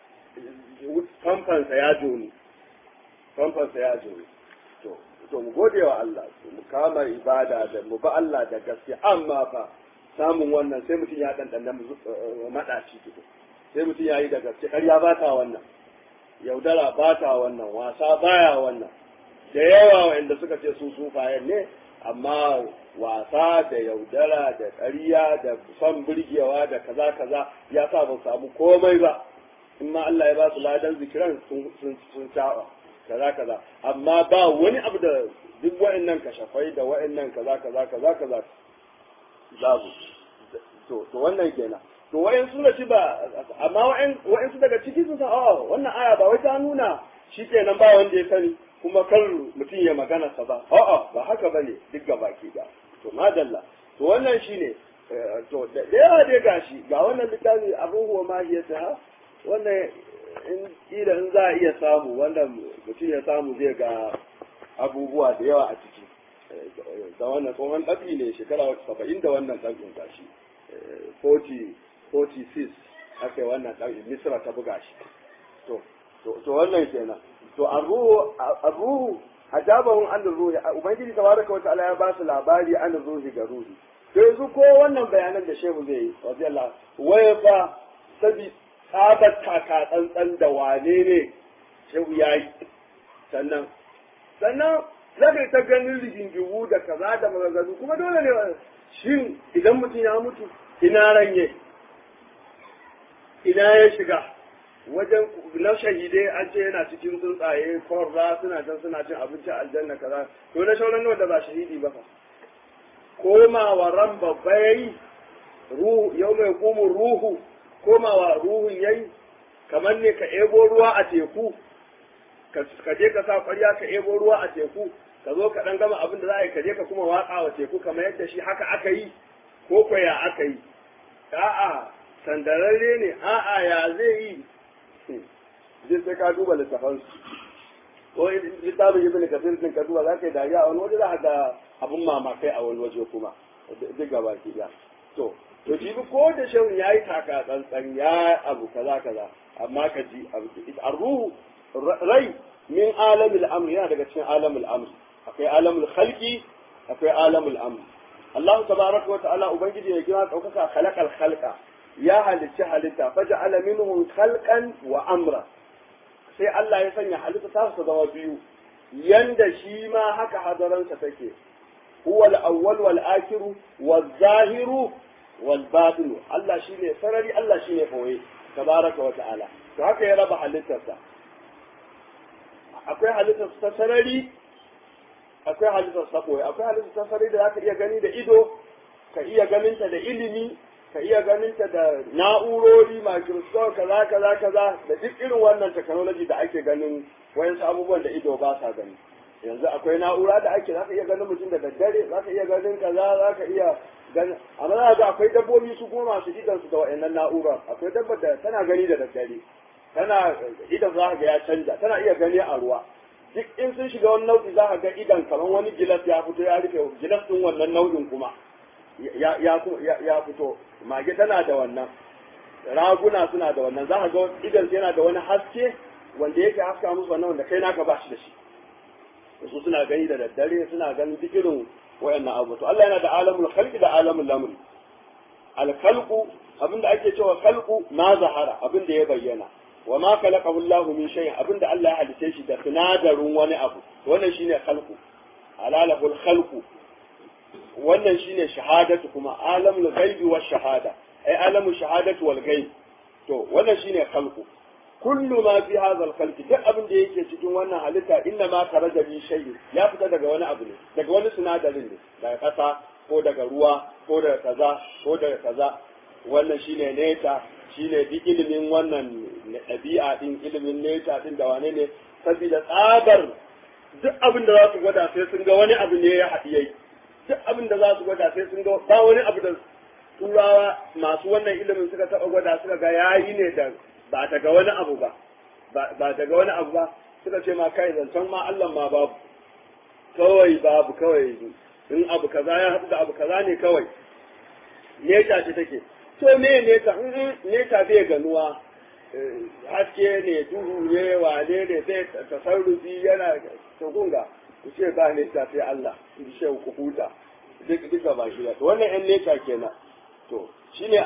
famfansa ya joni famfansa ya joni to to mu gode wa Allah mu kama ibada da mu ba Allah da gaske amma fa samun wannan sai mutum ya dandanna madaci tuku sai mutum ya yi da gaske ƙarya ba ta wannan yaudara ba ta wannan wasa baya wannan da yawa wanda suka ce su sufayen ne amma wasa da yaudara da ƙarya da son burgewa da kaza kaza ya sa ba samu komai ba in ma Allah ya ba su ladan zikiran sun sun sun kaza kaza amma ba wani abu da duk wa'annan kashafai da wa'annan kaza kaza kaza kaza babu to to wannan kenan to wa'in su da shi ba amma wa'in wa'in su daga ciki sun san oh wannan aya ba wai ta nuna shi kenan ba wanda ya sani kuma kar mutum ya magana sa ba a'a ba haka bane duk gabaki da to madalla to wannan shine to da yawa dai gashi ga wannan littafi abun huwa mahiyata wannan in kila in za a iya samu wanda mutum ya samu zai ga abubuwa da yawa a ciki da wannan tsohon ɗabi ne shekara saba'in da wannan ɗabin gashi forty forty six aka yi wannan ɗabin misra ta buga shi to to wannan kenan to arruhu arruhu ajabahum an ruhi ubangiji tabaraka wa ta'ala ya ba su labari an ruhi ga ruhi to yanzu ko wannan bayanan da shehu zai yi radiyallahu waya fa sabi tsabar taka tsantsan da wane ne shehu ya yi sannan sannan zaka ta ganin rigingiwu da kaza da maganganu kuma dole ne shin idan mutum ya mutu ina ranye ina ya shiga wajen na shahidai an ce yana cikin tsuntsaye korra suna can suna cin abinci aljanna kaza to na shauran nawa da ba shahidi ba fa komawa ran babba yayi ruhu yau mai kuma ruhu komawa ruhun yayi kamar ne ka ebo ruwa a teku ka je ka sa ƙwarya ka ebo ruwa a teku ka zo ka dan gama abin da za a yi ka je ka kuma watsa wa teku kamar yadda shi haka aka yi ko kwaya aka yi a'a sandararre ne a'a ya zai yi zai sai ka duba littafan ko littafin ibn kafir din ka duba za ka yi dariya a wani waje za ka ga abun mamakai a wani waje kuma duk gaba ki da to to jibi ko da shehun ya yi taka tsantsan ya abu kaza kaza amma ka ji arruhu rai min alamul amr yana daga cikin alamul amr akwai alamul khalqi akwai alamul amr Allah tabaraka wa ta'ala ubangiji ya kira daukaka khalaqal khalqa ya halicci halitta faja'ala minhum khalqan wa amra sai Allah ya sanya halitta ta su zama biyu yanda shi ma haka hadaransa take huwa al-awwal wal akhiru wal zahiru wal batin Allah shine sarari Allah shine boye tabaraka wa ta'ala to haka ya raba halittarsa akwai halittar ta sarari akwai halittar ta boye akwai halittar ta sarari da zaka iya gani da ido ka iya ganinta da ilimi ka iya ganinta da na'urori microscope kaza kaza kaza da duk irin wannan technology da ake ganin wayansu abubuwan da ido ba sa gani yanzu akwai na'ura da ake zaka iya ganin mutum da daddare zaka iya ganin kaza zaka iya ganin amma za ga akwai dabbobi su kuma masu idan su da wayannan na'ura akwai dabba da tana gani da daddare tana idan za ga ya canja tana iya gani a ruwa duk in sun shiga wani nau'i za ka ga idan kamar wani gilas ya fito ya rufe gilas din wannan nau'in kuma ya ya fito mage tana da wannan raguna suna da wannan za ka ga idan yana da wani haske wanda yake haska musu wannan wanda kai naka ba shi da shi su suna gani da daddare suna ganin duk irin wayannan abu to Allah yana da alamul khalqi da alamul lamri al khalqu abinda ake cewa khalqu ma zahara abinda ya bayyana wa ma khalaqahu Allah min shay'in abinda Allah ya halice shi da sinadarin wani abu wannan shine khalqu alalahul khalqu wannan shine shahadatu kuma alamul ghaibi wash shahada ai alamul shahadatu wal ghaib to wannan shine khalqu kullu ma fi hadha al khalq duk abin da yake cikin wannan halitta inna ma kharaja min shay'in ya fita daga wani abu ne daga wani sinadarin ne daga kasa ko daga ruwa ko daga kaza ko daga kaza wannan shine neta shine duk ilimin wannan ɗabi'a din ilimin neta din da wane ne saboda tsabar duk abin da za su gwada sai sun ga wani abu ne ya haɗiye duk abin da za su gwada sai sun ga ba wani abu da turawa masu wannan ilimin suka taɓa gwada suka ga yayi ne da ba daga wani abu ba ba daga wani abu ba suka ce ma kai zancen ma Allah ma babu kawai babu kawai in abu kaza ya haɗu da abu kaza ne kawai neta ce take to me neta neta bai ganuwa haske ne duhu ne wane ne sai tasarrufi yana tukunga ku ce ba neta sai Allah ku ce ku huta duk duka ba shi to wannan yan neta kenan to shine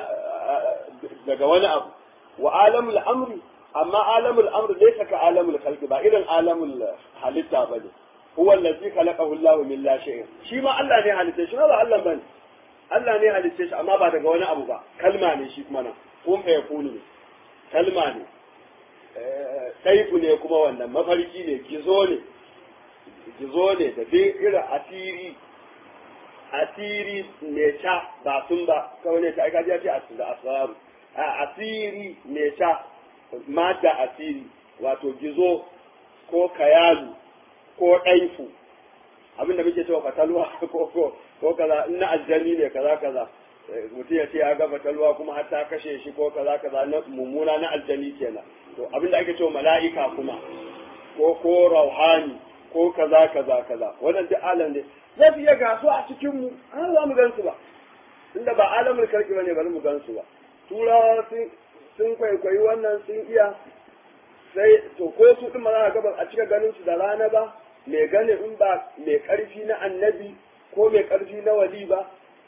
daga wani abu wa alamul amri amma alamul amri laysa ka alamul khalqi ba irin alamul halitta bane huwa allazi khalaqahu Allah min la shay'in shi ma Allah ne halitta shi ba Allah bane Allah ne halitta shi amma ba daga wani abu ba kalma ne shi kuma nan kun fa yakunu ne kalma ne saifu ne kuma wannan mafarki ne gizo ne gizo ne da bai irin asiri asiri ne ta ba sun ba kawai ne ta aika ji ce asiri da asraru asiri ne ta mata asiri wato gizo ko kayalu ko ɗaifu abinda muke cewa fatalwa ko ko ko kaza in na aljani ne kaza kaza mutum ya ce ya ga fatalwa kuma har ta kashe shi ko kaza kaza na mummuna na aljani kenan to abinda ake cewa mala'ika kuma ko ko rauhani ko kaza kaza kaza wannan duk alam ne za su iya gasu a cikin mu an za mu gansu ba inda ba alamul karki bane bari mu gansu ba turawa sun kwaikwayi wannan sun iya sai to ko su din ma za ka ga a cika ganin su da rana ba mai gane in ba mai karfi na annabi ko mai karfi na wali ba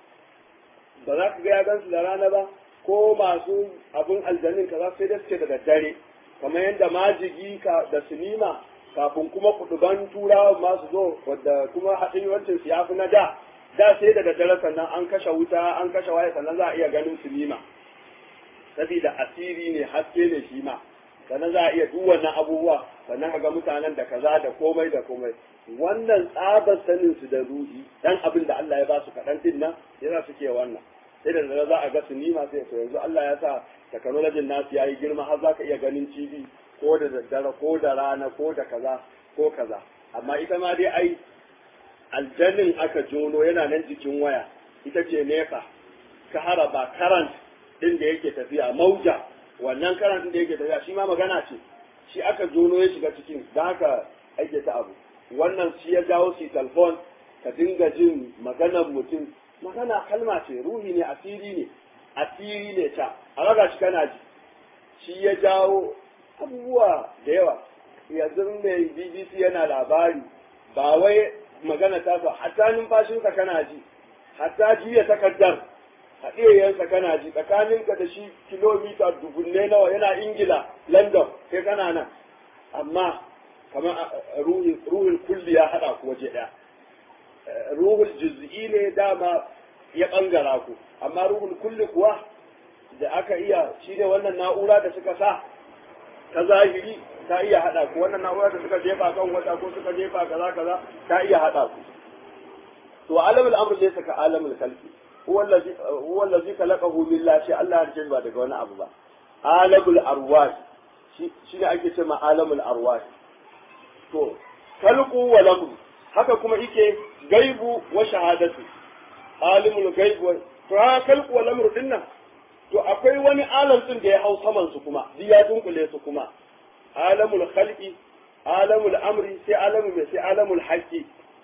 ba za ka ga ya gansu da rana ba ko masu abin aljanin ka za su sai da suke da daddare kamar yadda majigi ka da sinima kafin kuma kuduban turawa masu zo wadda kuma haɗin yawancin su ya fi na da da sai da daddare sannan an kashe wuta an kashe waye sannan za a iya ganin sinima sabida asiri ne haske ne shi ma sannan za a iya duk wannan abubuwa sannan ka ga mutanen da kaza da komai da komai wannan tsabar sanin su da ruhi dan abin da Allah ya ba su kaɗan din nan yana suke wannan sai da za a ga sinima sai to yanzu Allah ya sa technology nasu yayi girma har za ka iya ganin T V ko da daddare ko da rana ko da kaza ko kaza amma ita ma dai ai aljannin aka jono yana nan jikin waya ita ce nefa ka haraba current din da yake tafiya mauja wannan current din da yake tafiya shi ma magana ce shi aka jono ya shiga cikin da haka ake ta abu wannan shi ya jawo shi telefon ka dinga jin maganar mutum magana kalma ce ruhi ne asiri ne asiri ne ta a raga shi kana ji shi ya jawo abubuwa da yawa yanzu mai B B C yana labari ba wai magana ta ba hatta numfashinsa kana ji hatta jiya takardar haɗiyayensa kana ji tsakaninka da shi kilomita dubunne nawa yana ingila london kai kana nan amma kamar ruhul kulli ya haɗa ku waje ɗaya ruhul juz'i ne dama ya bangara ku amma ruhul kulli kuwa da aka iya shine wannan na'ura da suka sa ta zahiri ta iya hada ku wannan na'ura da suka jefa kan wata ko suka jefa kaza kaza ta iya hada ku to alamul amr laysa ka alamul khalqi huwa allazi huwa allazi khalaqahu billahi Allah ya ba daga wani abu ba alamul arwah shi ne ake cewa alamul arwah to khalqu wa lamru haka kuma yake gaibu wa shahadatu alimul gaibu to ha khalqu wa lamru dinnan to akwai wani alam din da ya hau saman su kuma duk ya dunkule su kuma alamul khalqi alamul amri sai alamul mai sai alamul haqqi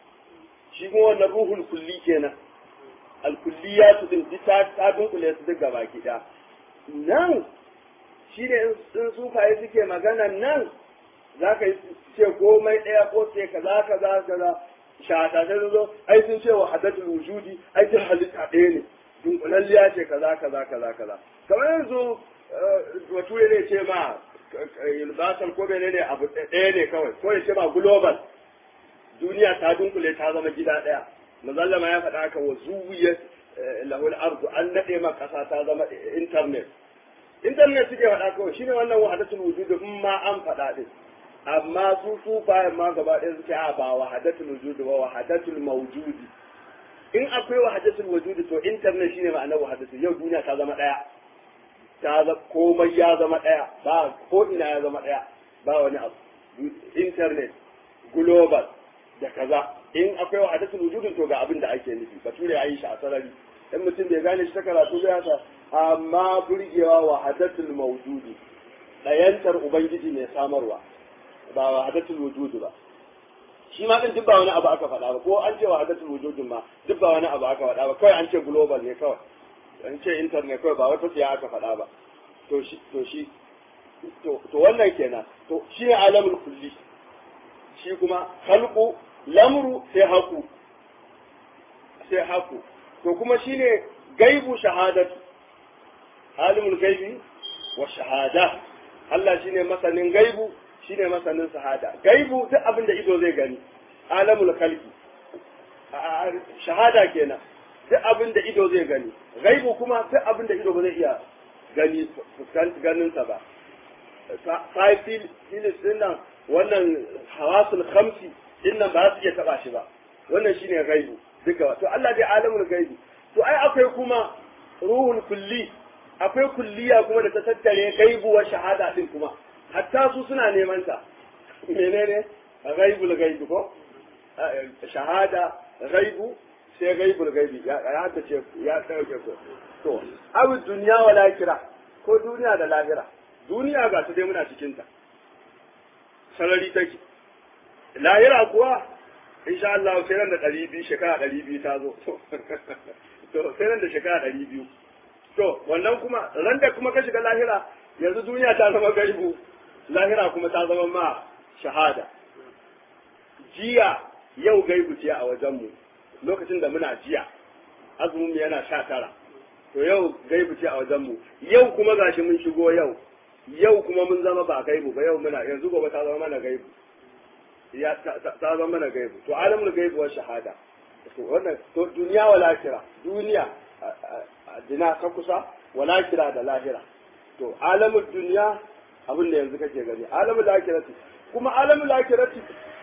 shi kuma wannan ruhul kulli kenan al kulliyatu din ta ta dunkule su duk gaba ki da nan shine in sufaye suke magana nan zaka ce komai daya ko sai kaza kaza kaza shata ta zo ai sun ce wa hadatul wujudi ai ta halitta ɗaya ne dunkulalliya ce kaza kaza kaza kaza kamar yanzu bature ne ce ma universal ko bene ne abu ɗaya ne kawai ko ya ce ma global duniya ta dunkule ta zama gida ɗaya mazallama ya faɗa haka wa zuwiyat lahul ardu an naɗe ma ƙasa ta zama internet internet suke faɗa kawai shine wannan wahadatul wujud in ma an faɗa din amma su su bayan ma gaba ɗaya suke a ba wahadatul wujud ba wahadatul mawjudi in akwai wahadatul wujud to internet shine ma'anar wahadatul yau duniya ta zama ɗaya ta za komai ya zama ɗaya ba ko ina ya zama ɗaya ba wani abu internet global da kaza in akwai wahadatul wujud to ga abin da ake nufi bature ya yi shi a sarari in mutum bai gane shi ta karatu bai haka amma burgewa wahadatul mawjudi dayantar ubangiji mai samarwa ba wahadatul wujud ba shi ma din duk ba wani abu aka faɗa ba ko an ce wahadatul wujud ma duk ba wani abu aka faɗa ba kawai an ce global ne kawai an ce internet kawai ba wata tsiya aka faɗa ba to shi to shi to to wannan kenan to shi ne alamul kulli shi kuma khalqu lamru sai haku sai haku to kuma shine gaibu shahadatu alimul gaibi wa shahada Allah shine masanin gaibu shine masanin shahada gaibu duk abin da ido zai gani alamul khalqi shahada kenan duk abin da ido zai gani gaibu kuma duk abin da ido ba zai iya gani ganin sa ba five feelings din nan wannan hawasul khamsi din nan ba su iya taba shi ba wannan shine gaibu duka to Allah dai alamul gaibi to ai akwai kuma ruhul kulli akwai kulliya kuma da ta tattare gaibu wa shahada din kuma hatta su suna neman ta menene gaibul gaibi ko shahada gaibu sai gaibul gaibi ya ta ce ya dauke ko to abu dunya wa lakira ko duniya da lahira duniya ga su dai muna cikin ta sarari take lahira kuwa insha Allah sai nan da ɗari biyu shekara ɗari biyu ta zo to sai nan da shekara ɗari biyu to wannan kuma ran da kuma ka shiga lahira yanzu duniya ta zama gaibu lahira kuma ta zama ma shahada jiya yau gaibu ce a wajenmu lokacin da muna jiya azumin yana sha tara to yau gaibu ce a wajenmu yau kuma gashi mun shigo yau yau kuma mun zama ba gaibu ba yau muna yanzu gobe ta zama mana gaibu ya ta zama mana gaibu to alamul gaibu wa shahada to wannan to duniya wa lahira duniya dina ka kusa wa lahira da lahira to alamul duniya abin da yanzu kake gani alamul lahirati kuma alamul lahirati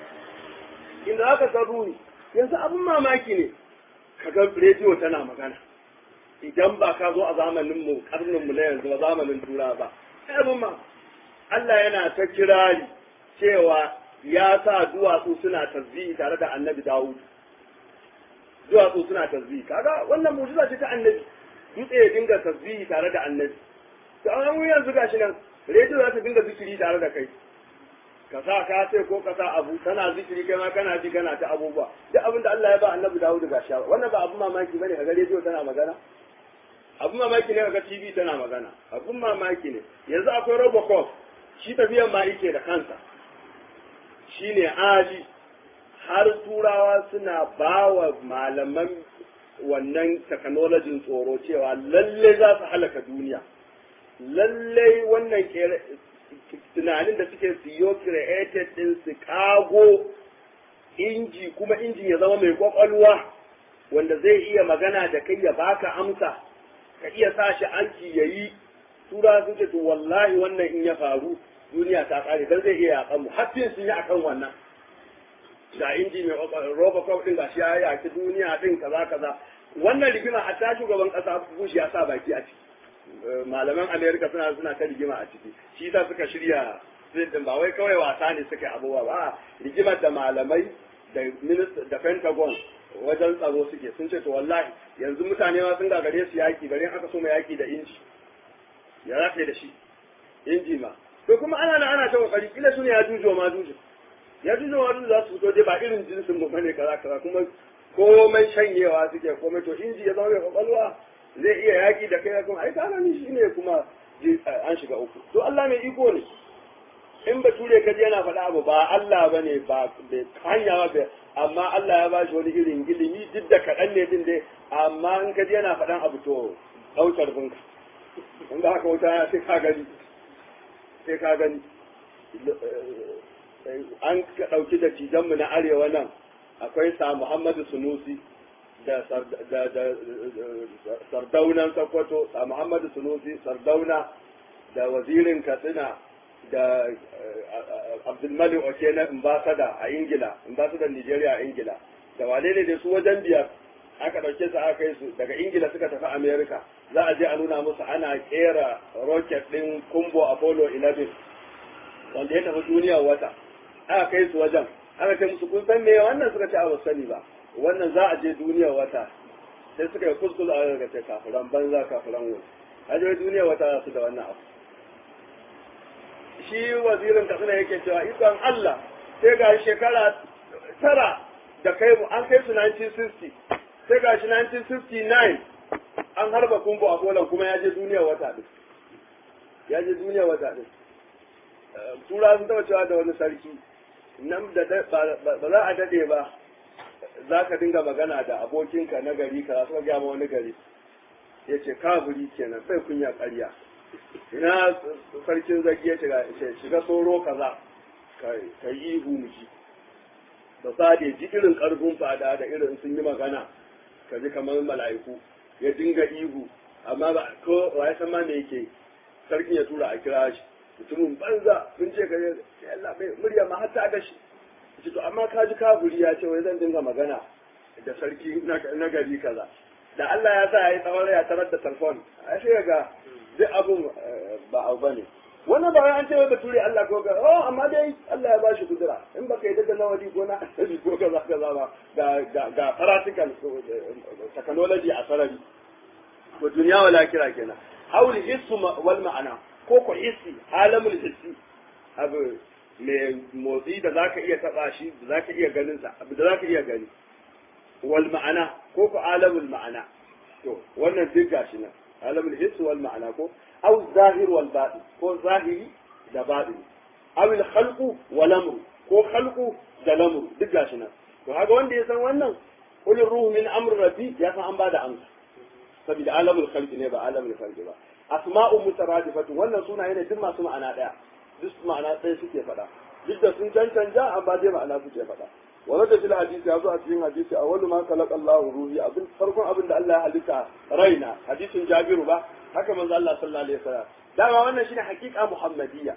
inda aka san ruhi yanzu abin mamaki ne kaga rediyo tana magana idan ba ka zo a zamanin mu karnin mu na yanzu ba zamanin tura ba abin ma Allah yana ta kirari cewa ya sa duwatsu suna tasbihi tare da annabi Dawud duwatsu suna tasbihi kaga wannan mu'jiza ce ta annabi dutse ya dinga tasbihi tare da annabi to an yanzu gashi nan rediyo za ta dinga zikiri tare da kai ka sa ka sai ko ka sa abu tana zikiri kai ma kana ji kana ta abubuwa duk abin da Allah ya ba annabi Dawud ga shi wannan ba abun mamaki bane kaga rediyo tana magana abun mamaki ne kaga T V tana magana abun mamaki ne yanzu akwai Robocop shi tafiyan ma yake da kansa shine ali har turawa suna bawa malaman wannan technology tsoro cewa lalle za su halaka duniya lalle wannan tunanin da suke siyo created din su kago inji kuma injin ya zama mai kwakwalwa wanda zai iya magana da kai ya baka amsa ka iya sa shi aiki yayi tura sun ce to wallahi wannan in ya faru duniya ta kare dan zai iya yakan mu har sun yi akan wannan da inji mai Robocop din gashi ya yaki duniya din kaza kaza wannan rigima hatta shugaban kasa Bush ya sa baki a ciki malaman America suna suna ta rigima a ciki shi yasa suka shirya din ba wai kawai wasa ne suka yi abubuwa ba rigimar da malamai da minister da Pentagon wajen tsaro suke sun ce to wallahi yanzu mutane ma sun gagare su yaki bare aka so mai yaki da inji ya rafe da shi inji ma to kuma ana na ana ta kokari kila su ne ya jujo ma jujo ya jujo ma jujo za su fito dai ba irin jinsin mu bane kaza kaza kuma komai shanyewa suke komai to inji ya zama mai kwakwalwa zai iya yaki da kai kuma ai kana ni shine kuma an shiga uku to Allah mai iko ne in ba ture kaji yana faɗa abu ba Allah bane ba bai hanya ba amma Allah ya ba shi wani irin ilimi duk da kaɗan ne din dai amma in kaji yana faɗan abu to ɗaukar bunka in da haka wuta sai ka gani sai ka gani an ɗauki da cijanmu na arewa nan akwai sa Muhammadu Sunusi da sardaunan Sokoto sa Muhammadu Sunusi sardauna da wazirin Katsina da Abdulmalik Oke na ambasada a Ingila ambasadan Nigeria a Ingila da wane ne da su wajen biyar aka ɗauke su aka kai su daga Ingila suka tafi America za a je a nuna musu ana kera rocket ɗin Kumbo Apollo eleven wanda ya tafi duniyar wata aka kai su wajen aka ce musu kun san me wannan suka ce a wasu sani ba wannan za a je duniyar wata sai suka yi kuskus a daga ce kafiran banza kafiran wani a je duniyar wata su da wannan abu shi wazirin katsina yake cewa ikon Allah sai ga shekara tara da kai mu an kai su nineteen sixty sai ga shi nineteen fifty-nine an harba kumbo a bolan kuma ya je duniyar wata din ya je duniyar wata din tura sun taba cewa da wani sarki nan da ba za a dade ba za ka dinga magana da abokinka na gari ka suka gaya ma wani gari ya ce kafiri kenan sai kunya ƙarya ina sarkin zaki ya shiga shiga soro kaza ka yi ihu miji da sade ji irin karfin fada da irin sun yi magana ka ji kamar mala'iku ya dinga ihu amma ba ko wai san ma me yake sarkin ya tura a kira shi mutumin banza sun ce gare ya Allah bai murya ma hatta da shi ce to amma ka ji kafiri ya ce wai zan dinga magana da sarki na gari kaza da Allah ya sa yayi tsawon ya tarar da telefon a sai ga duk abun ba abu bane wannan ba wai an ce wai bature Allah ko ga oh amma dai Allah ya ba shi kudura in baka yi daga nawadi ko na ko kaza kaza ba ga ga ga practical technology a sarari ko duniya wala kira kenan haul hissu wal ma'ana ko ko hissi alamul hissi abu mai motsi da zaka iya taba shi da zaka iya ganin sa abu da zaka iya gani wal ma'ana ko ko alamul ma'ana to wannan duk gashi nan alamul hissi wal ma'ana ko aw zahir wal batin ko zahiri da batin aw al khalqu wal amru ko khalqu da lamru duk gashi nan to haka wanda ya san wannan qul ruhu min amri rabbi ya san an bada amsa saboda alamul khalqi ne ba alamul khalqi ba asma'u mutaradifatu wannan sunaye ne duk masu ma'ana daya duk ma'ana ɗaya suke faɗa duk da sun cancanta amma dai ma'ana suke faɗa wala da fil hadisi ya zo a cikin hadisi a wani ma khalaqa Allahu ruhi abin farkon abin da Allah ya halitta raina hadisin Jabiru ba haka manzo Allah sallallahu alaihi wasallam dama wannan shine haqiqa muhammadiyya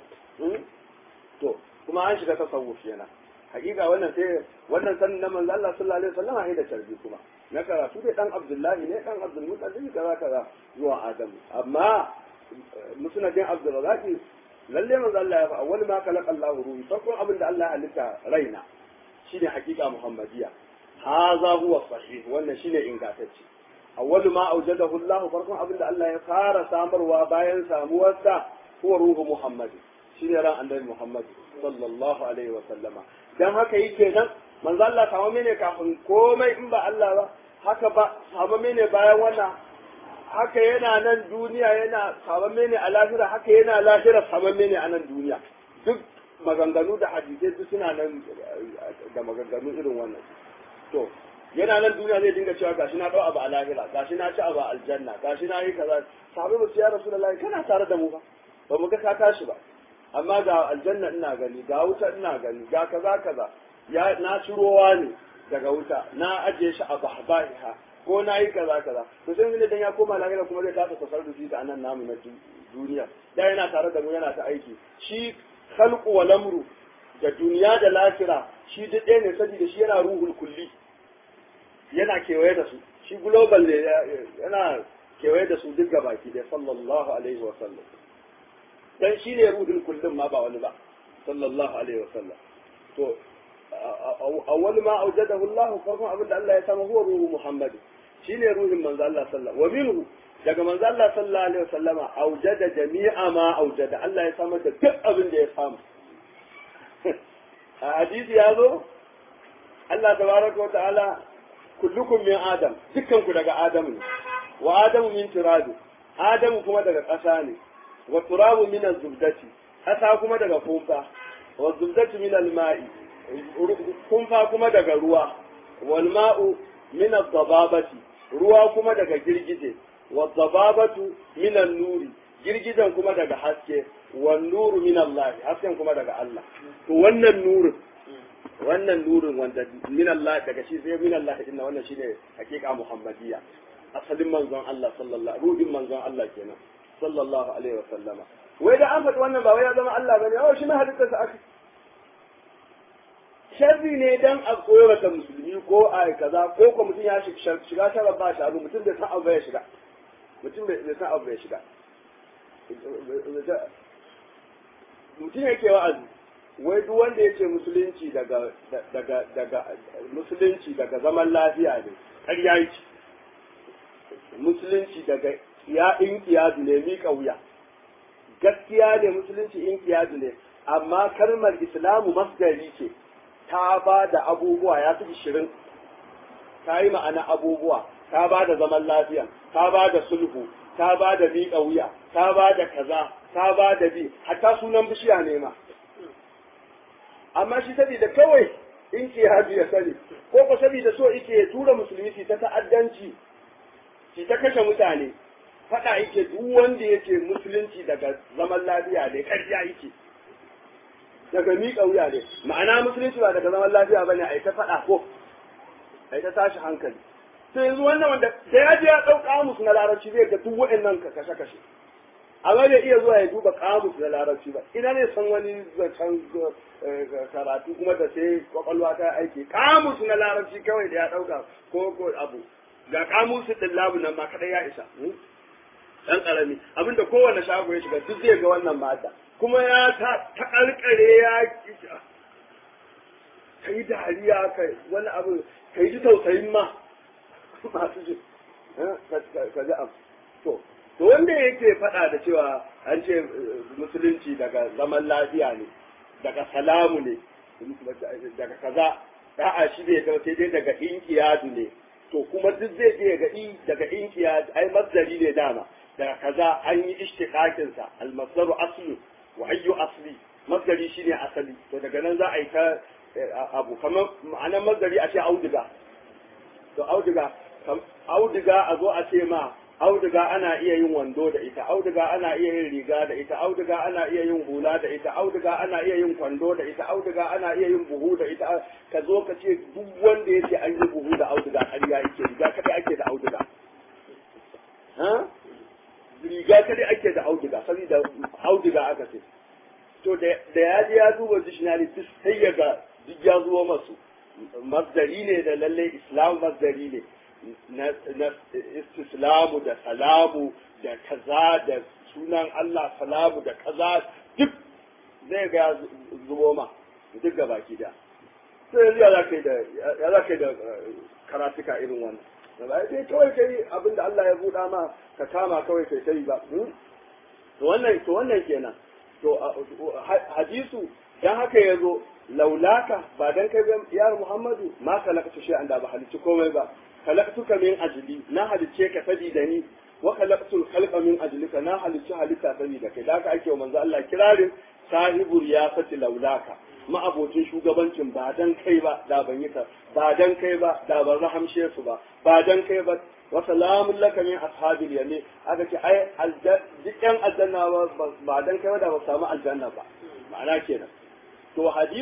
to kuma an shiga tasawuf yana haqiqa wannan sai wannan sanin na manzo Allah sallallahu alaihi wasallam ai da tarbi kuma na karatu dai dan Abdullahi ne dan Abdul Muttalib kaza kaza zuwa Adam amma musnadin Abdul Razaki lalle manzo Allah ya fa awwal ma khalaqa Allahu ruhi farkon abin da Allah ya halitta raina shine hakika muhammadiyya haza huwa sahih wannan shine ingantacce awwalu ma awjadahu Allah farkon abinda Allah ya fara samarwa bayan samuwarsa huwa ruhu muhammad shine ran annabi muhammad sallallahu alaihi wa sallama dan haka yake nan manzo Allah kawo mene kafin komai in ba Allah ba haka ba kawo mene bayan wannan haka yana nan duniya yana kawo mene a lahira haka yana lahira kawo mene a nan duniya duk maganganu da hadisai duk suna nan da maganganu irin wannan to yana nan duniya zai dinga cewa gashi na dau abu a lahira gashi na ci abu a aljanna gashi na yi kaza sahabi ba ya rasulullahi kana tare da mu ba ba mu ga ka tashi ba amma ga aljanna ina gani ga wuta ina gani ga kaza kaza ya na cirowa ne daga wuta na ajiye shi a bahbaha ko na yi kaza kaza to sai ne dan ya koma lahira kuma zai kasa tasarrufi da anan namu na duniya da yana tare da mu yana ta aiki shi khalqu wal amru da duniya da lahira shi duk ɗaya ne saboda shi yana ruhul kulli yana kewaye da su shi global ne yana kewaye da su duk gabaki da sallallahu alaihi wa sallam dan shi ne ruhul kullin ma ba wani ba sallallahu alaihi wa sallam to awwal ma awjadahu Allah farkon abin da Allah ya samu huwa ruhu Muhammad shine ruhin manzo Allah sallallahu wa minhu daga manzo Allah sallallahu alaihi wasallama awjada jami'a ma awjada Allah ya samu da duk abin da ya samu a hadisi ya zo Allah tabaraka wa ta'ala kullukum min adam dukkan ku daga Adamu ne wa Adamu min turabi Adamu kuma daga ƙasa ne wa turabu min az-zubdati ƙasa kuma daga kumfa wa zubdatu min al-ma'i kumfa kuma daga ruwa wal ma'u min ad-dababati ruwa kuma daga girgije wa dababatu min an-nuri girgijen kuma daga haske wan nuru min Allah hasken kuma daga Allah to wannan nurin wannan nurin wanda min Allah daga shi sai min Allah inna wannan shine hakika muhammadiyya asalin manzon Allah sallallahu ruhin manzon Allah kenan sallallahu alaihi wa sallama wai da an faɗi wannan ba wai ya zama Allah bane oh shi ma halittarsa aka sharri ne dan a koyo mata musulmi ko a kaza ko ko mutum ya shiga sharar ba shi abu mutum bai san abu ya shiga mutum bai san abu ya shiga mutum yake wa'azi wai duk wanda yace musulunci daga daga daga musulunci daga zaman lafiya ne ƙarya yake musulunci daga ya in kiyadu ne mi kauya gaskiya ne musulunci in kiyadu ne amma kalmar islamu masdari ce ta ba da abubuwa ya fi ishirin ta yi ma'ana abubuwa ta ba da zaman lafiya ta ba da sulhu ta ba da miƙa wuya ta ba da kaza ta ba da bi hatta sunan bishiya ne ma amma shi saboda kawai in ke haji ya sani ko ko saboda so yake ya tura musulmi su ta ta'addanci su ta kashe mutane faɗa yake duk wanda yake musulunci daga zaman lafiya ne ƙarya yake daga miƙa wuya ne ma'ana musulunci ba daga zaman lafiya bane a yi ta faɗa ko a yi ta tashi hankali sai yanzu wannan wanda da ya je ya ɗau kamus na larabci zai ga duk waɗannan kashe kashe amma bai iya zuwa ya duba kamus na larabci ba ina ne san wani zancen karatu kuma da sai kwakwalwa ta aiki kamus na larabci kawai da ya ɗauka ko ko abu ga kamus ɗin labu nan ma kaɗai ya isa ɗan ƙarami abinda kowane shago ya shiga duk zai ga wannan mata kuma ya ta ƙarƙare ya ka yi dariya ka wani abu ka yi ji tausayin ma masu ji ka ji abu to to wanda yake faɗa da cewa an ce musulunci daga zaman lafiya ne daga salamu ne daga kaza da'a shi ne sai dai daga inkiyadu ne to kuma duk zai je ga i daga inkiyadu ai masdari ne dama daga kaza an yi ishtiqaqin sa al-masdaru aslu wa ayyu asli masdari shine asali to daga nan za a yi ta abu kamar ma'anar masdari a ce auduga to auduga auduga a zo a ce ma auduga ana iya yin wando da ita auduga ana iya yin riga da ita auduga ana iya yin hula da ita auduga ana iya yin kwando da ita auduga ana iya yin buhu da ita ka zo ka ce duk wanda yake an yi buhu da auduga ƙarya yake riga kadai ake da auduga ha riga kadai ake da auduga saboda auduga aka ce to da ya je ya duba dictionary duk sai ya ga duk ya zuwa masu masdari ne da lalle islam masdari ne na istislamu da salamu da kaza da sunan Allah salamu da kaza duk zai ga zubo ma duk ga baki da sai ya za ka da ya za ka da karatuka irin wannan da ba sai kawai kai abinda Allah ya buɗa ma ka kama kawai kai sai ba to wannan to wannan kenan to hadisu dan haka yazo laulaka ba dan kai ya Muhammadu ma kalakatu shi an da ba halicci komai ba khalaqtuka min ajli na halicce ka sabida ni wa khalaqtul khalqa min ajlika na halicci halitta sabida kai da haka ake wa manzo Allah kirarin sahibu riyasati laulaka ma abocin shugabancin ba dan kai ba da ban yi ka ba dan kai ba da ban rahamshe su ba ba dan kai ba wa salamun laka min ashabil yamin aka ce ai dukkan aljanna ba dan kai ba da ba samu aljanna ba ma'ana kenan to hadisu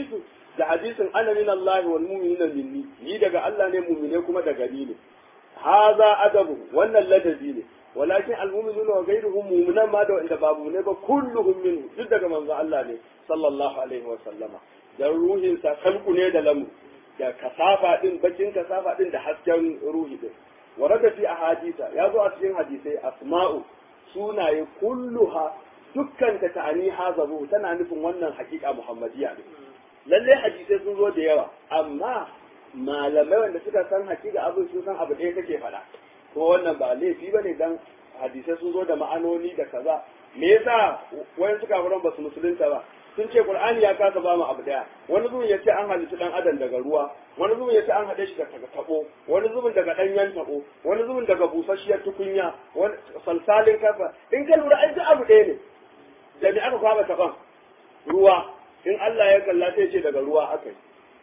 da hadisin ana min Allah wal mu'minuna minni ni daga Allah ne mu'mine kuma daga ni ne haza adabu wannan ladabi ne walakin al mu'minuna wa ghayruhum mu'minan ma da wanda babu ne ba kulluhum minhu duk daga manzo Allah ne sallallahu alaihi wa sallama da ruhin sa kalku ne da lamu da kasafa din bakin kasafa din da hasken ruhi din warada fi ahadisa ya zo a cikin hadisai asma'u sunaye kulluha dukkan ta ta'ani hazabu tana nufin wannan hakika muhammadiya ne lalle hadisai sun zo da yawa amma malamai wanda suka san hakika abin sun san abu ɗaya kake faɗa ko wannan ba laifi bane dan hadisai sun zo da ma'anoni da kaza me yasa wayan suka furan ba su musulunta ba sun ce qur'ani ya kasa ba mu abu daya wani zubin ya ce an halitta dan adam daga ruwa wani zubin ya ce an haɗe shi daga tabo wani zubin daga ɗanyen tabo wani zubin daga busasshiyar tukunya wani salsalin kafa in ka lura ai duk abu ɗaya ne da me aka kwaba taban ruwa in Allah ya kalla sai ce daga ruwa aka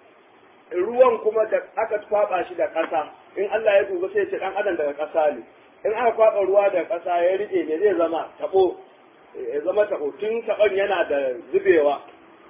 yi ruwan kuma da aka kwaba shi da ƙasa in Allah ya duba sai ce dan adam daga ƙasa ne in aka kwaba ruwa da ƙasa ya rike ne zai zama tabo ya zama tabo tun taban yana da zubewa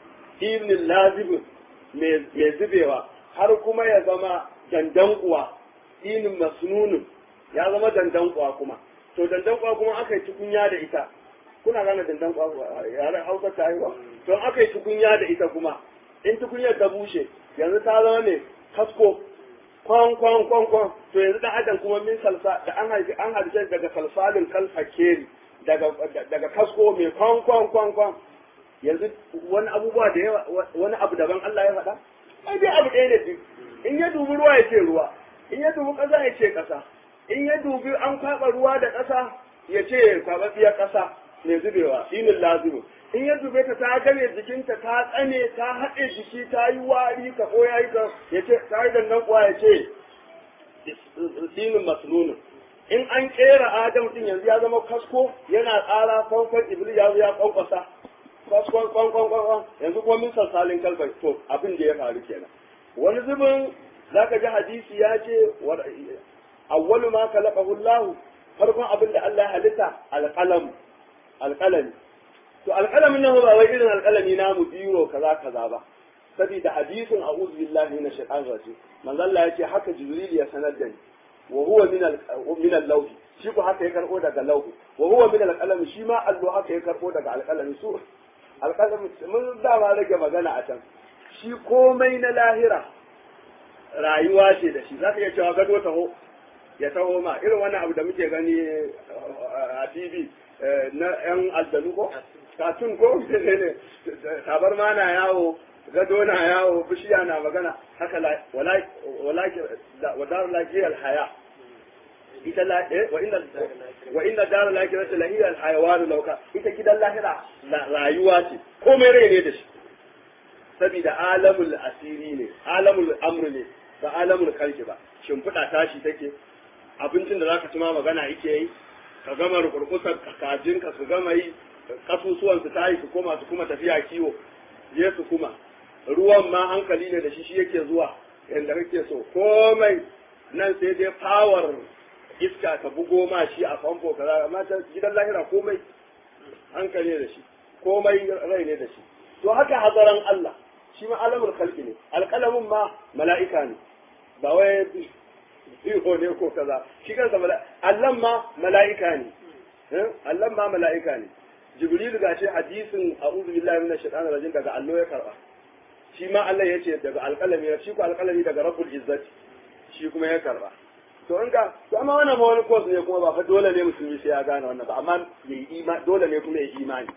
ibn lazib mai zubewa har kuma ya zama dandankuwa inin masnunun ya zama dandankuwa kuma to dandankuwa kuma aka yi tukunya da ita kuna gane dandankuwa yaren hausa ta haihuwa to aka yi tukunya da ita kuma in tukunyar ta bushe yanzu ta zama ne kasko kwan kwan kwan kwan to yanzu dan adam kuma min salsa da an haifi an halice daga salsalin kalfakeri daga daga kasko mai kwan kwan kwan kwan yanzu wani abubuwa da yawa wani abu daban Allah ya faɗa ai dai abu ɗaya ne in ya dubi ruwa ya ce ruwa in ya dubi ƙasa ya ce ƙasa in ya dubi an kwaɓa ruwa da ƙasa ya ce kwaɓaɓɓiyar ƙasa mai zubewa shine lazimu in ya dube ta ta game jikinta ta tsane ta haɗe jiki ta yi wari ka ko ya yi ka ya ce ta yi dangan kuwa ya ce sinin masnunin in an kera adam din yanzu ya zama kasko yana tsara kwankwan iblis ya zo ya kwankwasa kaskon kwankwan kwankwan yanzu kuma min salsalin kalbar to abin da ya faru kenan wani zubin zaka ji hadisi ya ce awwalu ma khalaqahu Allah farkon abin da Allah ya halitta alqalam alqalami to alqalamin nan ba wai irin alqalami namu biro kaza kaza ba saboda hadisin a'udhu billahi minash shaitanir rajim manzo Allah ya ce haka jibril ya sanar da ni wa huwa min al min al-lawh shi ko haka ya karbo daga lawh wa huwa min al-qalam shi ma allo haka ya karbo daga alqalami su alqalami mun da ma rage magana a can shi komai na lahira rayuwa ce da shi zaka iya cewa gado taho ya taho ma irin wannan abu da muke gani a T V na yan aljanu ko katun ko ne tabar ma na yawo gado na yawo bishiya na magana haka walaki wadar laki alhaya ita la wa inna wa inna dar laki rata lahiya alhayawan lauka ita gidan lahira rayuwa ce komai rai ne da shi saboda alamul asiri ne alamul amr ne ba alamul khalqi ba shimfiɗa tashi take abincin da zaka ci ma magana yake yi ka gama rukurkusar kajin ka su gama yi kasusuwan su tayi su koma su kuma tafiya kiwo je su kuma ruwan ma hankali ne da shi shi yake zuwa yanda kake so komai nan sai dai power iska ka bugo ma shi a famfo kaza amma ta gidan lahira komai hankali ne da shi komai rai ne da shi to haka hazaran Allah shi ma alamul khalqi ne alqalamun ma mala'ika ne ba wai iko ne ko kaza shi kansa Allah ma mala'ika ne Allah ma mala'ika ne Jibril ga ce hadisin a'udhu billahi minash shaitanir rajim daga Allah ya karba shi ma Allah ya ce daga alqalami shi ko alqalami daga rabbul izzati shi kuma ya karba to in ka to amma wannan wani course ne kuma ba fa dole ne musulmi sai ya gane wannan ba amma yayi imani dole ne kuma yayi imani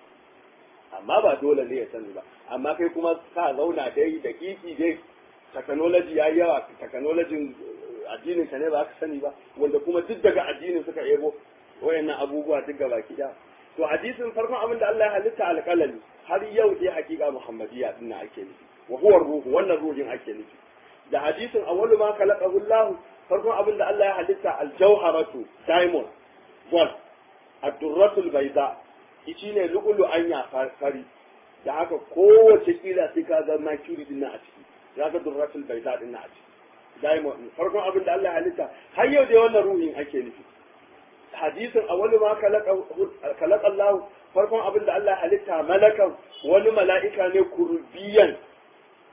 amma ba dole ne ya sani ba amma kai kuma ka zauna dai da kiki dai technology yayi yawa technology addinin ka ne ba ka sani ba wanda kuma duk daga addinin suka ebo wayannan abubuwa duk gaba ki da to hadisin farkon abin da Allah ya halitta alƙalami har yau dai hakika muhammadiyya din na ake nufi wa huwa ruhu wannan ruhin ake nufi da hadisin awwalu ma khalaqahu Allah farkon abin da Allah ya halitta aljawharatu diamond gold ad-durratul bayda ici ne lu'ulu anya fari da haka kowace kila sai ka ga mercury din na a ciki ya ga durratul bayda din na a ciki diamond farkon abin da Allah ya halitta har yau dai wannan ruhin ake nufi hadisin awwalu ma khalaqa Allah farkon abin da Allah halitta malakan wani mala'ika ne kurbiyan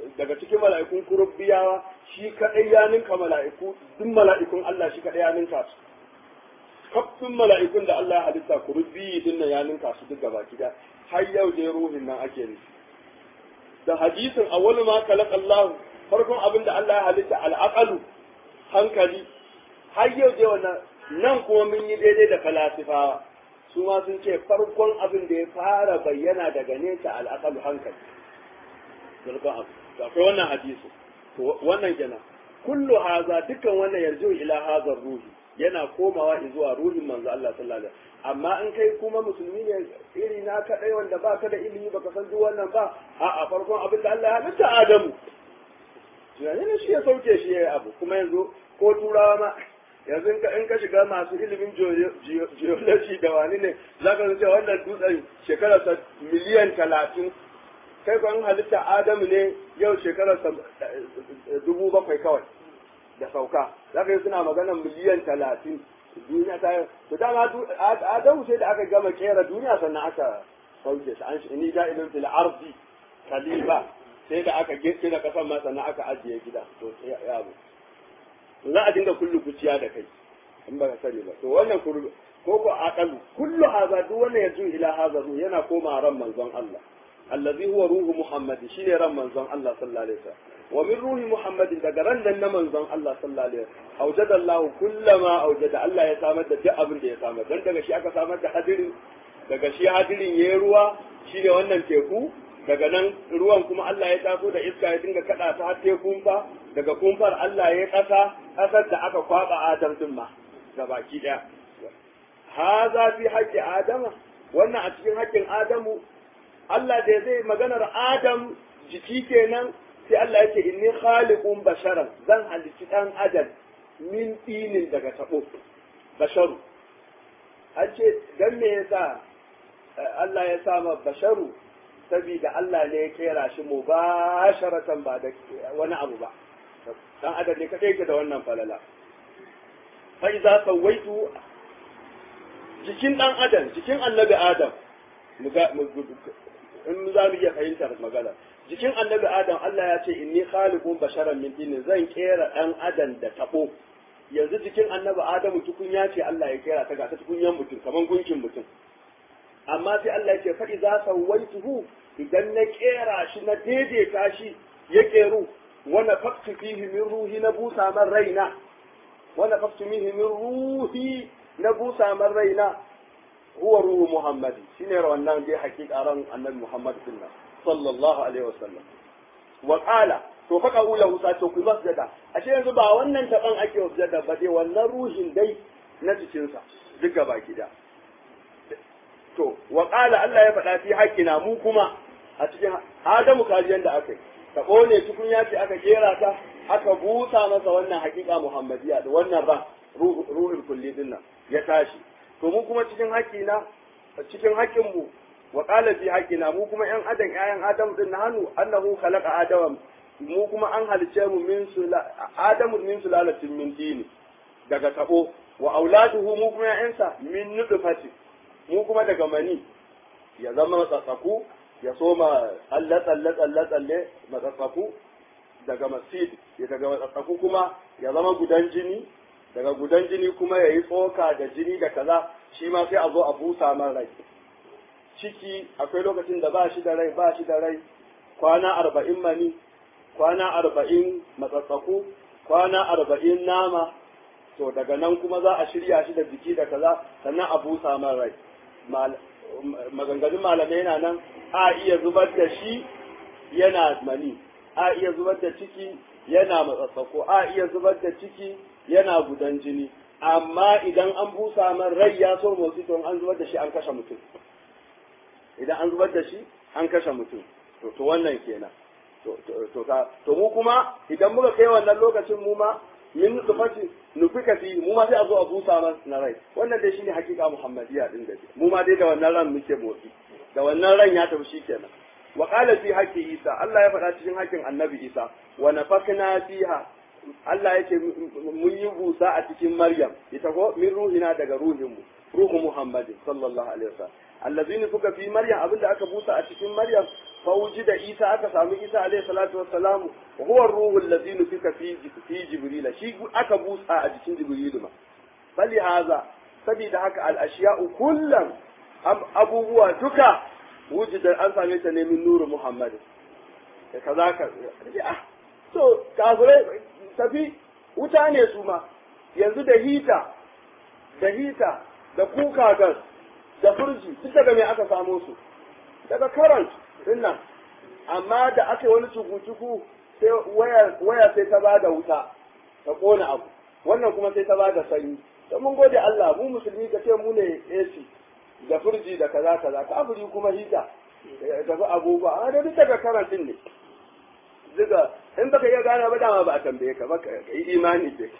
daga cikin mala'ikun kurubbiyawa shi kadai ya ninka mala'iku duk mala'ikun Allah shi kadai ya ninka su kafin mala'ikun da Allah ya halitta kurubbi din nan ya ninka su duk gaba gida har yau dai ruhin nan ake nufi da hadisin awwalu ma khalaqa Allah farkon abin da Allah ya halitta al-aqalu hankali har yau dai wannan nan kuma mun yi daidai da falasifawa su ma sun ce farkon abin da ya fara bayyana daga nesa al-aqalu hankali farkon abu to akwai wannan hadisi to wannan kenan kullu haza dukkan wannan yarju ila hazar ruhi yana komawa zuwa ruhin manzo Allah sallallahu alaihi wasallam amma in kai kuma musulmi ne iri na kadai wanda baka da ilimi baka san duk wannan ba a a farkon abin da Allah ya halitta Adamu tunani ne shi ya sauke shi yayi abu kuma yanzu ko turawa ma yanzu in ka in ka shiga masu ilimin geology da wani ne zaka ga cewa wannan dutsen shekarar miliyan talatin kai kwan halitta Adamu ne yau shekarar dubu bakwai kawai da sauka za ka yi suna maganar miliyan talatin duniya ta yi to dama Adamu sai da aka gama kera duniya sannan aka sauke shi an shi ni da ilin fil ardi khalifa sai da aka gece da kasan ma sannan aka ajiye gida to ya abu za a dinga kullu kuciya da kai in ba ka sani ba to wannan ko ko aqalu kullu hadha duk wannan yazu ila hadha yana koma ran manzon Allah الذي هو روح محمد شيء رم منزون الله صلى الله عليه وسلم ومن روح محمد daga ran nan na manzon Allah sallallahu alaihi wasallam aujada Allah kullama aujada Allah ya samar da duk abin da ya samar dan daga shi aka samar da hadirin daga shi hadirin yayi ruwa shine wannan teku daga nan ruwan kuma Allah ya taso da iska ya dinga kada ta har tekun fa daga kumfar Allah ya kasa kasar da aka kwaba Adam din ma gabaki daya haza fi haqqi Adama wannan a cikin haƙƙin Adamu Allah da zai maganar Adam jiki kenan sai Allah yake inni khaliqun basharan zan halici dan adam min dinin daga tabo basharu an ce dan me yasa Allah ya sama basharu saboda Allah ne ya kera shi mubasharatan ba da wani abu ba dan adam ne kadai ke da wannan falala fa iza sawaitu jikin dan adam jikin annabi Adam in za mu iya fahimtar magana jikin annabi Adam Allah ya ce inni khaliqun basharan min tin zan kera dan adam da tabo yanzu jikin annabi Adamu tukunya ce Allah ya kera ta ga ta tukunyan mutum kaman gunkin mutum amma sai Allah ya ce fa iza sawaituhu idan na kera shi na daidaita shi ya keru wa nafaqtu fihi min ruhi na busa man raina wa nafaqtu fihi min ruhi na busa man raina huwa ruhu Muhammad shine wannan dai hakika ran annabi Muhammad sallallahu alaihi wasallam wa qala to fa qawla husa to ku masjada ashe yanzu ba wannan taban ake wasjada ba dai wannan ruhin dai na cikin sa duka baki da to wa qala Allah ya faɗa fi haƙina mu kuma a cikin Adamu kajiyan da aka yi tabo ne tukun ya ce aka kera ta aka busa masa wannan hakika Muhammadiya da wannan ran ruhul kulli dinnan ya tashi to mu kuma cikin haƙina cikin haƙin mu wa qala fi haƙina mu kuma ƴan adam ƴaƴan adam din hannu annahu khalaqa adama mu kuma an halice mu min sula adamu min sulalatin min dini daga tabo wa auladuhu mu kuma ƴaƴansa min nutfati mu kuma daga mani ya zama tsatsaku ya soma tsalle tsalle tsalle tsalle matsatsaku daga masid ya daga matsatsaku kuma ya zama gudan jini daga gudan jini kuma ya yi tsoka da jini da kaza shi ma sai a zo a busa man rai ciki akwai lokacin da ba shi da rai ba shi da rai kwana arba'in mani kwana arba'in matsatsaku kwana arba'in nama to daga nan kuma za a shirya shi da jiki da kaza sannan a busa man rai maganganun malamai yana nan a iya zubar da shi yana mani a iya zubar da ciki yana matsatsako a iya zubar da ciki yana gudan jini amma idan an busa man rai ya so motsi to an zubar da shi an kashe mutum idan an zubar da shi an kashe mutum to to wannan kenan to to ka to mu kuma idan muka kai wannan lokacin mu ma min nufati nufika fi mu ma sai a zo a busa man na rai wannan dai shine hakika muhammadiya din da mu ma dai da wannan ran muke motsi da wannan ran ya tafi shikenan wa qala fi haqqi isa Allah ya faɗa cikin haƙƙin annabi isa wa nafakna fiha Allah yake mun yi busa a cikin Maryam ita ko min ruhina daga ruhinmu ruhu Muhammadin sallallahu alaihi wasallam allazini fuka fi Maryam abinda aka busa a cikin Maryam fauji da isa aka samu isa alaihi salatu wassalamu huwa ruhul ladzi nufika fi fi jibril shi aka busa a jikin jibril ma bali haza sabida haka al ashiya'u kullan abubuwa duka wujidar an same ta ne min nuru muhammad da kaza ka ah to kafirai tafi wuta ne su ma yanzu da hita da hita da kuka gas da furji duk daga me aka samo su daga current dinnan amma da aka yi wani cuku-cuku sai waya waya sai ta bada wuta ta kona abu wannan kuma sai ta bada sanyi to mun gode Allah mu musulmi ka ce mu ne A C da furji da kaza kaza kafiri kuma hita da ba abubuwa a da duk daga current din ne daga in baka iya gane ba dama ba a tambaye ka ba ka yi imani ce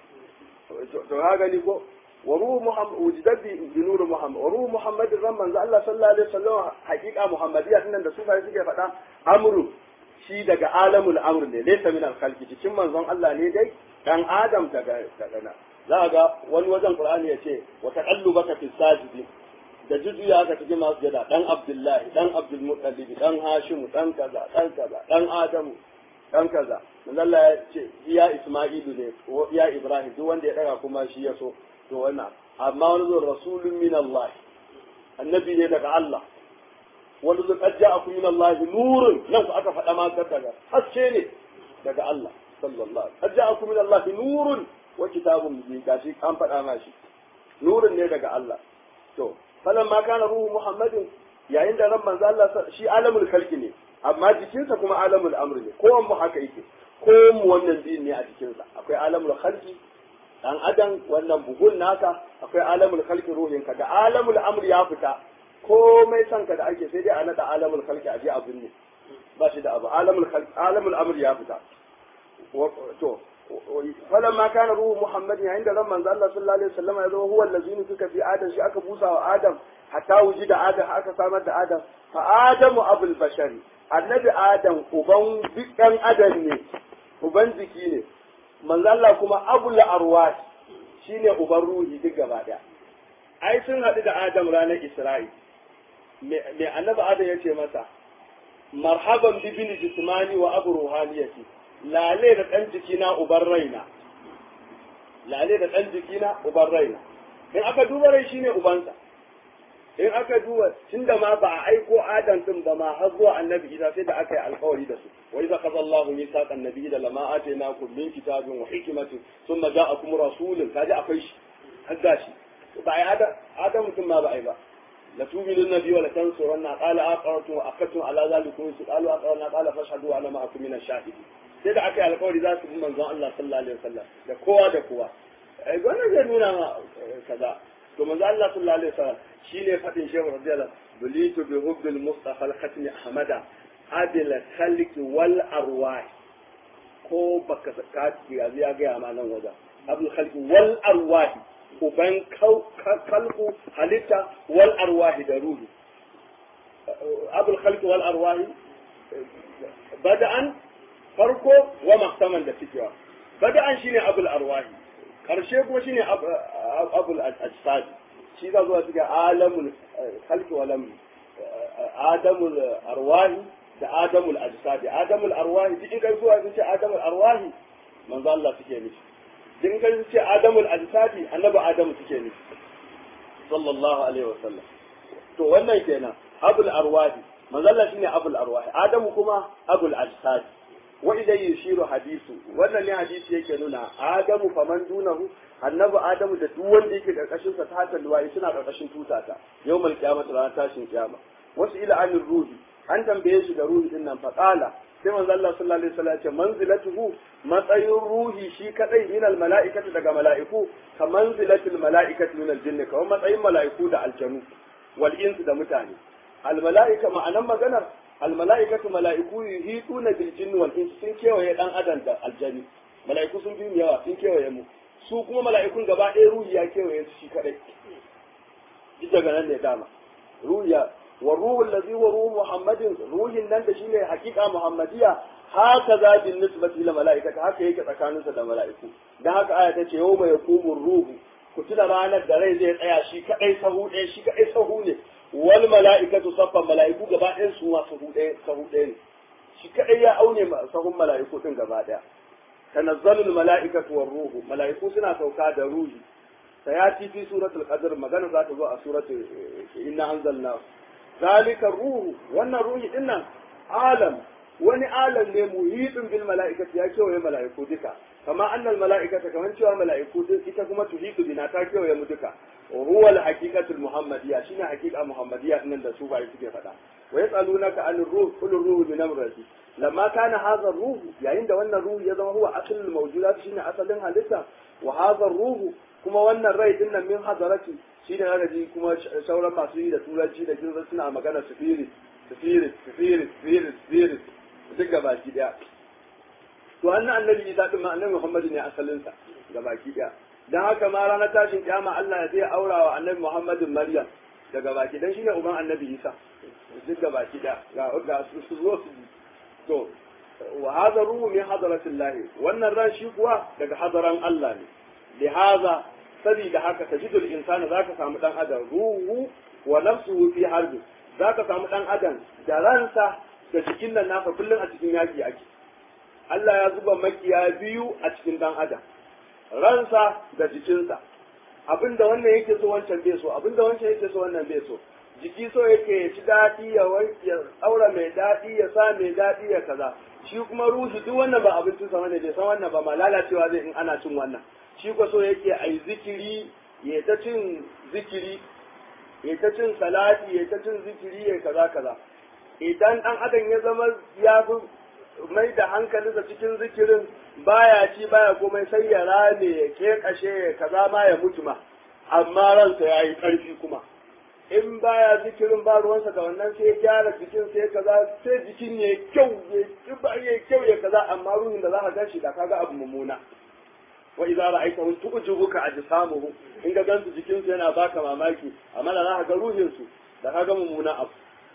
to ha gani ko وروح محمد وجدت بنور محمد وروح محمد رمضان الله صلى الله عليه وسلم حقيقة محمدية إن ده سوف يسير فدا أمر شيء دجا عالم الأمر ne ليس من الخلق cikin manzon Allah ne dai dan Adam daga daga za ga wani wajen Qur'ani ya ce wa taqallubaka fi sajidin da jujuya ka cikin masu jada dan Abdullahi dan Abdul Muttalib dan Hashim dan kaza dan kaza dan Adamu dan kaza manzon Allah ya ce ya Isma'ilu ne ko ya Ibrahim duk wanda ya daga kuma shi ya so to wannan amma wani zo rasulun min Allah annabi ne daga Allah wani zo qad ja'akum min Allah nurun nan ku aka faɗa ma daga haske ne daga Allah sallallahu alaihi qad ja'akum min Allah nurun wa kitabun mubin gashi an faɗa ma shi nurun ne daga Allah to falan ma kana ruhu Muhammadin yayin da ran manzo Allah shi alamul khalqi ne amma jikinsa kuma alamul amr ne kowan mu haka yake ko mu wannan din ne a jikinsa akwai alamul khalqi dan adam wannan bugun naka akwai alamul khalqi ruhinka da alamul amr ya fita komai sanka da ake sai dai a nada alamul khalqi aje abin ne ba shi da abu alamul khalqi alamul amr ya fita to falamma kana ruhu muhammadin inda ran manzo Allah sallallahu alaihi wasallam ya zo huwa allazi nufika fi adam shi aka busa wa adam hatta wujida adam aka samar da adam fa adamu abul bashari annabi adam uban dukkan adam ne uban jiki ne manzo Allah kuma abul arwah shine uban ruhi duk gaba daya ai sun hadu da Adam ranar Isra'i me me annabi Adam yace masa marhaban bi bin jismani wa abu ruhaniyati lale da dan jikina uban raina lale da dan jikina uban raina in aka duba rai shine ubansa in aka duba tunda ma ba a aiko Adam din ba ma har zuwa annabi Isa sai da aka yi alƙawari da su wa idza qada Allahu mithaqan nabiyyi da lama atainakum min kitabin wa hikmatin thumma ja'akum rasulun kaji akwai shi har gashi ba ai Adam Adam mutum ma ba ai ba la tu'minu nabiyyi wa la tansurunna qala aqartum wa aqadtum ala zalikum qalu aqarna qala fashhadu wa ana ma'akum min ash-shahidin sai da aka yi alƙawari za su bi manzon Allah sallallahu alaihi wasallam da kowa da kowa ai wannan zai nuna ma kaza to manzo Allah sallallahu alaihi wasallam shine fadin shehu radiyallahu bulitu bi hubbil mustafa al-khatmi ahmada adil khaliq wal arwah ko baka saka ya ya ga ma nan wajen abul khaliq wal arwah uban khalqu halitta wal arwah da ruhi abul khaliq wal arwah bada'an farko wa mahtaman da fikewa bada'an shine abul arwah karshe kuma shine abul ajsad shi za zuwa cikin alamul khalqi wal amr adamul arwahi da adamul ajsad adamul arwahi duk in kai zuwa ce adamul arwahi manzo Allah suke nufi din kai ce adamul ajsad annabi adamu suke nufi sallallahu alaihi wasallam to wannan kenan abul arwahi manzo Allah shine abul arwahi adamu kuma abul ajsad wa ilayhi yushiru hadisu wannan ne hadisi yake nuna adamu faman dunahu annabi adamu da duk wanda yake karkashin sa ta haka luwai suna karkashin tutata yawmal qiyamah ranar tashin kiyama wasu ila anir ruhi an tambaye shi da ruhi din nan fa qala sai manzo Allah sallallahu alaihi wasallam ya ce manzilatuhu matsayin ruhi shi kadai min al malaikati daga malaiku ka manzilatul malaikati min al jinni kamar matsayin malaiku da aljanu wal insu da mutane al malaika ma'anan maganar almala'ikatu mala'iku yuhituna bil jinni wal insi sun kewaye dan adam da aljani mala'iku sun bi yawa sun kewaye mu su kuma mala'ikun gaba ɗaya ruhi ya kewaye su shi kadai duk daga nan ne dama ruhiya wa ruhul ladhi wa ruhu muhammadin ruhin nan da shine hakika muhammadiya haka za bin nisbati ila mala'ikati haka yake tsakaninsa da mala'iku dan haka aya ta ce yawma yakumur ruhu ku tuna ranar da rai zai tsaya shi kadai sahu ɗaya shi kadai sahu ne wal mala'ikatu saffan mala'iku gaba ɗayan su ma sahu ɗaya sahu ɗaya ne shi kadai ya aune sahun mala'iku din gaba ɗaya tanazzalul mala'ikatu war ruhu mala'iku suna sauka da ruhi sayati fi suratul qadr magana za ta zo a suratul inna anzalna zalika ruhu wannan ruhi din nan alam wani alam ne muhitun bil mala'ikati ya kewaye mala'iku duka kama annal mala'ikata kaman cewa mala'iku din ita kuma tuhitu bina ta kewaye mu duka huwa al haqiqatul muhammadiyya shine haqiqa muhammadiyya din da su bai suke faɗa wa yasalunaka anir ruh qul ruhu min amrati lamma kana hadha ruh yayin da wannan ruhu ya zama huwa aslul mawjudat shine asalin halitta wa hadha ruhu kuma wannan rai din nan min hadarati shine ranaji kuma sauran masu yi da turanci da jinsa suna magana spirit spirit spirit spirit spirit duk gabaki daya to annan annabi Isa din ma annabi Muhammad ne asalin sa gabaki daya dan haka ma ranar tashin kiyama Allah zai aura wa annabi Muhammadin Maryam daga baki dan shine uban annabi Isa duk gabaki daya ga ga su zo su to wa hadha ruhu min hadratillah wannan ran shi kuwa daga hadaran Allah ne lihaza sabida haka tajidul insana zaka samu dan adam ruhu wa nafsuhu fi harbi zaka samu dan adam da ransa da cikin nan nasa kullun a cikin yaki ake Allah ya zuba makiya biyu a cikin dan adam ransa da jikinsa abinda wannan yake so wancan bai so abinda wancan yake so wannan bai so jiki so yake ya ci daɗi ya ya aura mai daɗi ya sa mai daɗi ya kaza shi kuma ruhi duk wannan ba abincin sa ne bai san wannan ba ma lalacewa zai in ana cin wannan shi ko so yake ai zikiri ya ta cin zikiri ya ta cin salati ya ta cin zikiri ya kaza kaza idan dan adam ya zama ya fi mai da hankalinsa cikin zikirin baya ci baya komai sai ya rame ya kekashe ya kaza ma ya mutu ma amma ransa ya yi ƙarfi kuma in baya zikirin ba ruwansa da wannan sai ya gyara jikin sai kaza sai jikin ya kyau ya kyau ya kaza amma ruhin da za ka gashi da kaga abu mummuna wa idza ra'aita hum tu'jibuka ajsamuhum in ga gansu jikin su yana baka mamaki amma da za ka ga ruhin su da kaga mummuna abu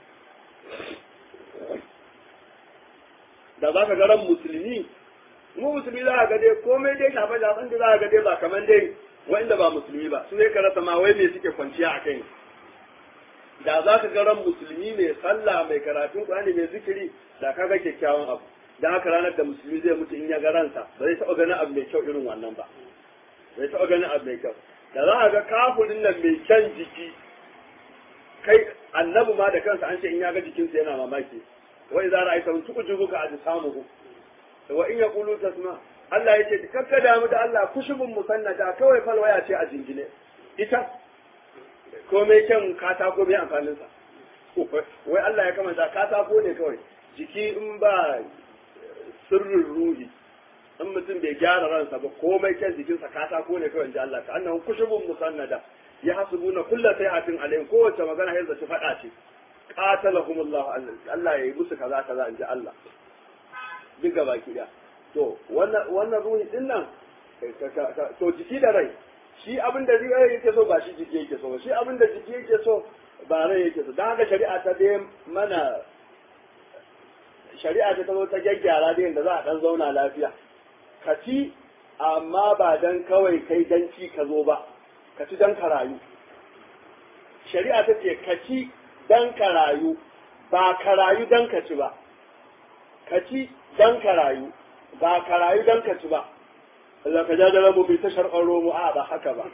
da za ka ga ran musulmi mu musulmi za ka ga dai komai dai shafa shafan da za ka ga dai ba kaman dai wanda ba musulmi ba su ne ka rasa ma wai me suke kwanciya a kai da za ka ga ran musulmi mai sallah mai karatun Qur'ani mai zikiri da ka ga kyakkyawan abu dan haka ranar da musulmi zai mutu in ya ga ransa ba zai taɓa ganin abu mai kyau irin wannan ba zai taɓa ganin abu mai kyau da za ka ga kafirin nan mai kyan jiki kai annabi ma da kansa an ce in ya ga jikinsa yana mamaki wa idza ra'aytahum tu'jibuka ajsamuhum wa in yaqulu tasma Allah yace kakka damu da Allah kushubun musannada kawai falwaya ce a jingine ita komai kyan katako bai amfanin sa wai Allah ya kamanta katako ne kawai jiki in ba sirrin ruhi in mutum bai gyara ransa ba komai kyan jikinsa katako ne kawai inji Allah ka annahu kushubun musannada ya hasubuna kullu sayhatin alayhim kowace magana yanzu ta faɗa ce qatalahum Allah Allah ya yi musu kaza kaza inji Allah duk gaba ki da to wannan wannan ruhi din nan to jiki da rai shi abin da rai yake so ba shi jiki yake so shi abin da jiki yake so ba rai yake so dan haka shari'a ta dai mana shari'a ta zo ta gyaggyara da yanda za a dan zauna lafiya ka ci amma ba dan kawai kai dan ci ka zo ba ka ci dan ka rayu shari'a ta ce ka ci dan ka rayu ba ka rayu dan ka ci ba ka ci dan ka rayu ba ka rayu dan ka ci ba Allah ka ja da rabu bai ta sharɓar romu a ba haka ba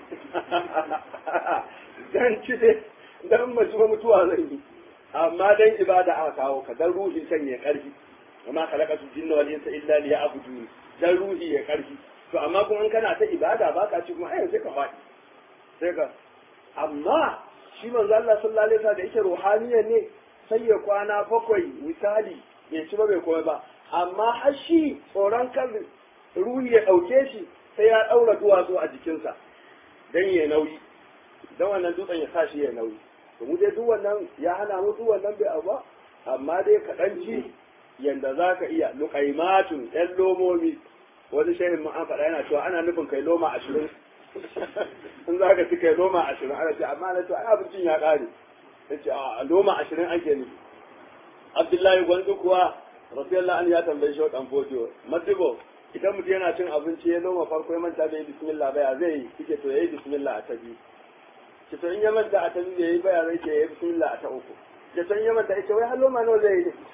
dan ci dai dan mace ba mutuwa zai yi amma dan ibada aka kawo ka dan ruhi kan ya karfi amma khalaqatu jinna wal insa illa liya'budun dan ruhi ya karfi to amma kuma in kana ta ibada ba ka ci kuma ai sai ka faɗi sai ka amma shi manzo Allah sallallahu alaihi wasallam da yake ruhaniya ne sai ya kwana bakwai misali bai ci ba bai komai ba amma har shi tsoron kan ruhi ya ɗauke shi sai ya ɗaura duwatsu a jikinsa don ya nauyi don wannan dutsen ya sa shi ya nauyi to mu dai duk wannan ya hana mu duk wannan bai abu ba amma dai kaɗan ci yanda za ka iya luƙaimatun ɗan lomomi wani shehin mu an faɗa yana cewa ana nufin kai loma ashirin in za ka ci kai loma ashirin ana ce amma na ce ai abincin ya ƙare ya ce a loma ashirin ake nufi abdullahi gwanzu kuwa rasiyallahu an ya tambayi shi dan fodiyo madibo idan mutum yana cin abinci ya noma farko ya manta bai bismillah ba ya zai kike to yayi bismillah a ta biyu ki to in ya manta a ta biyu yayi bayarai ke yayi bismillah a ta uku da san ya manta ita wai hallo ma nawa zai yi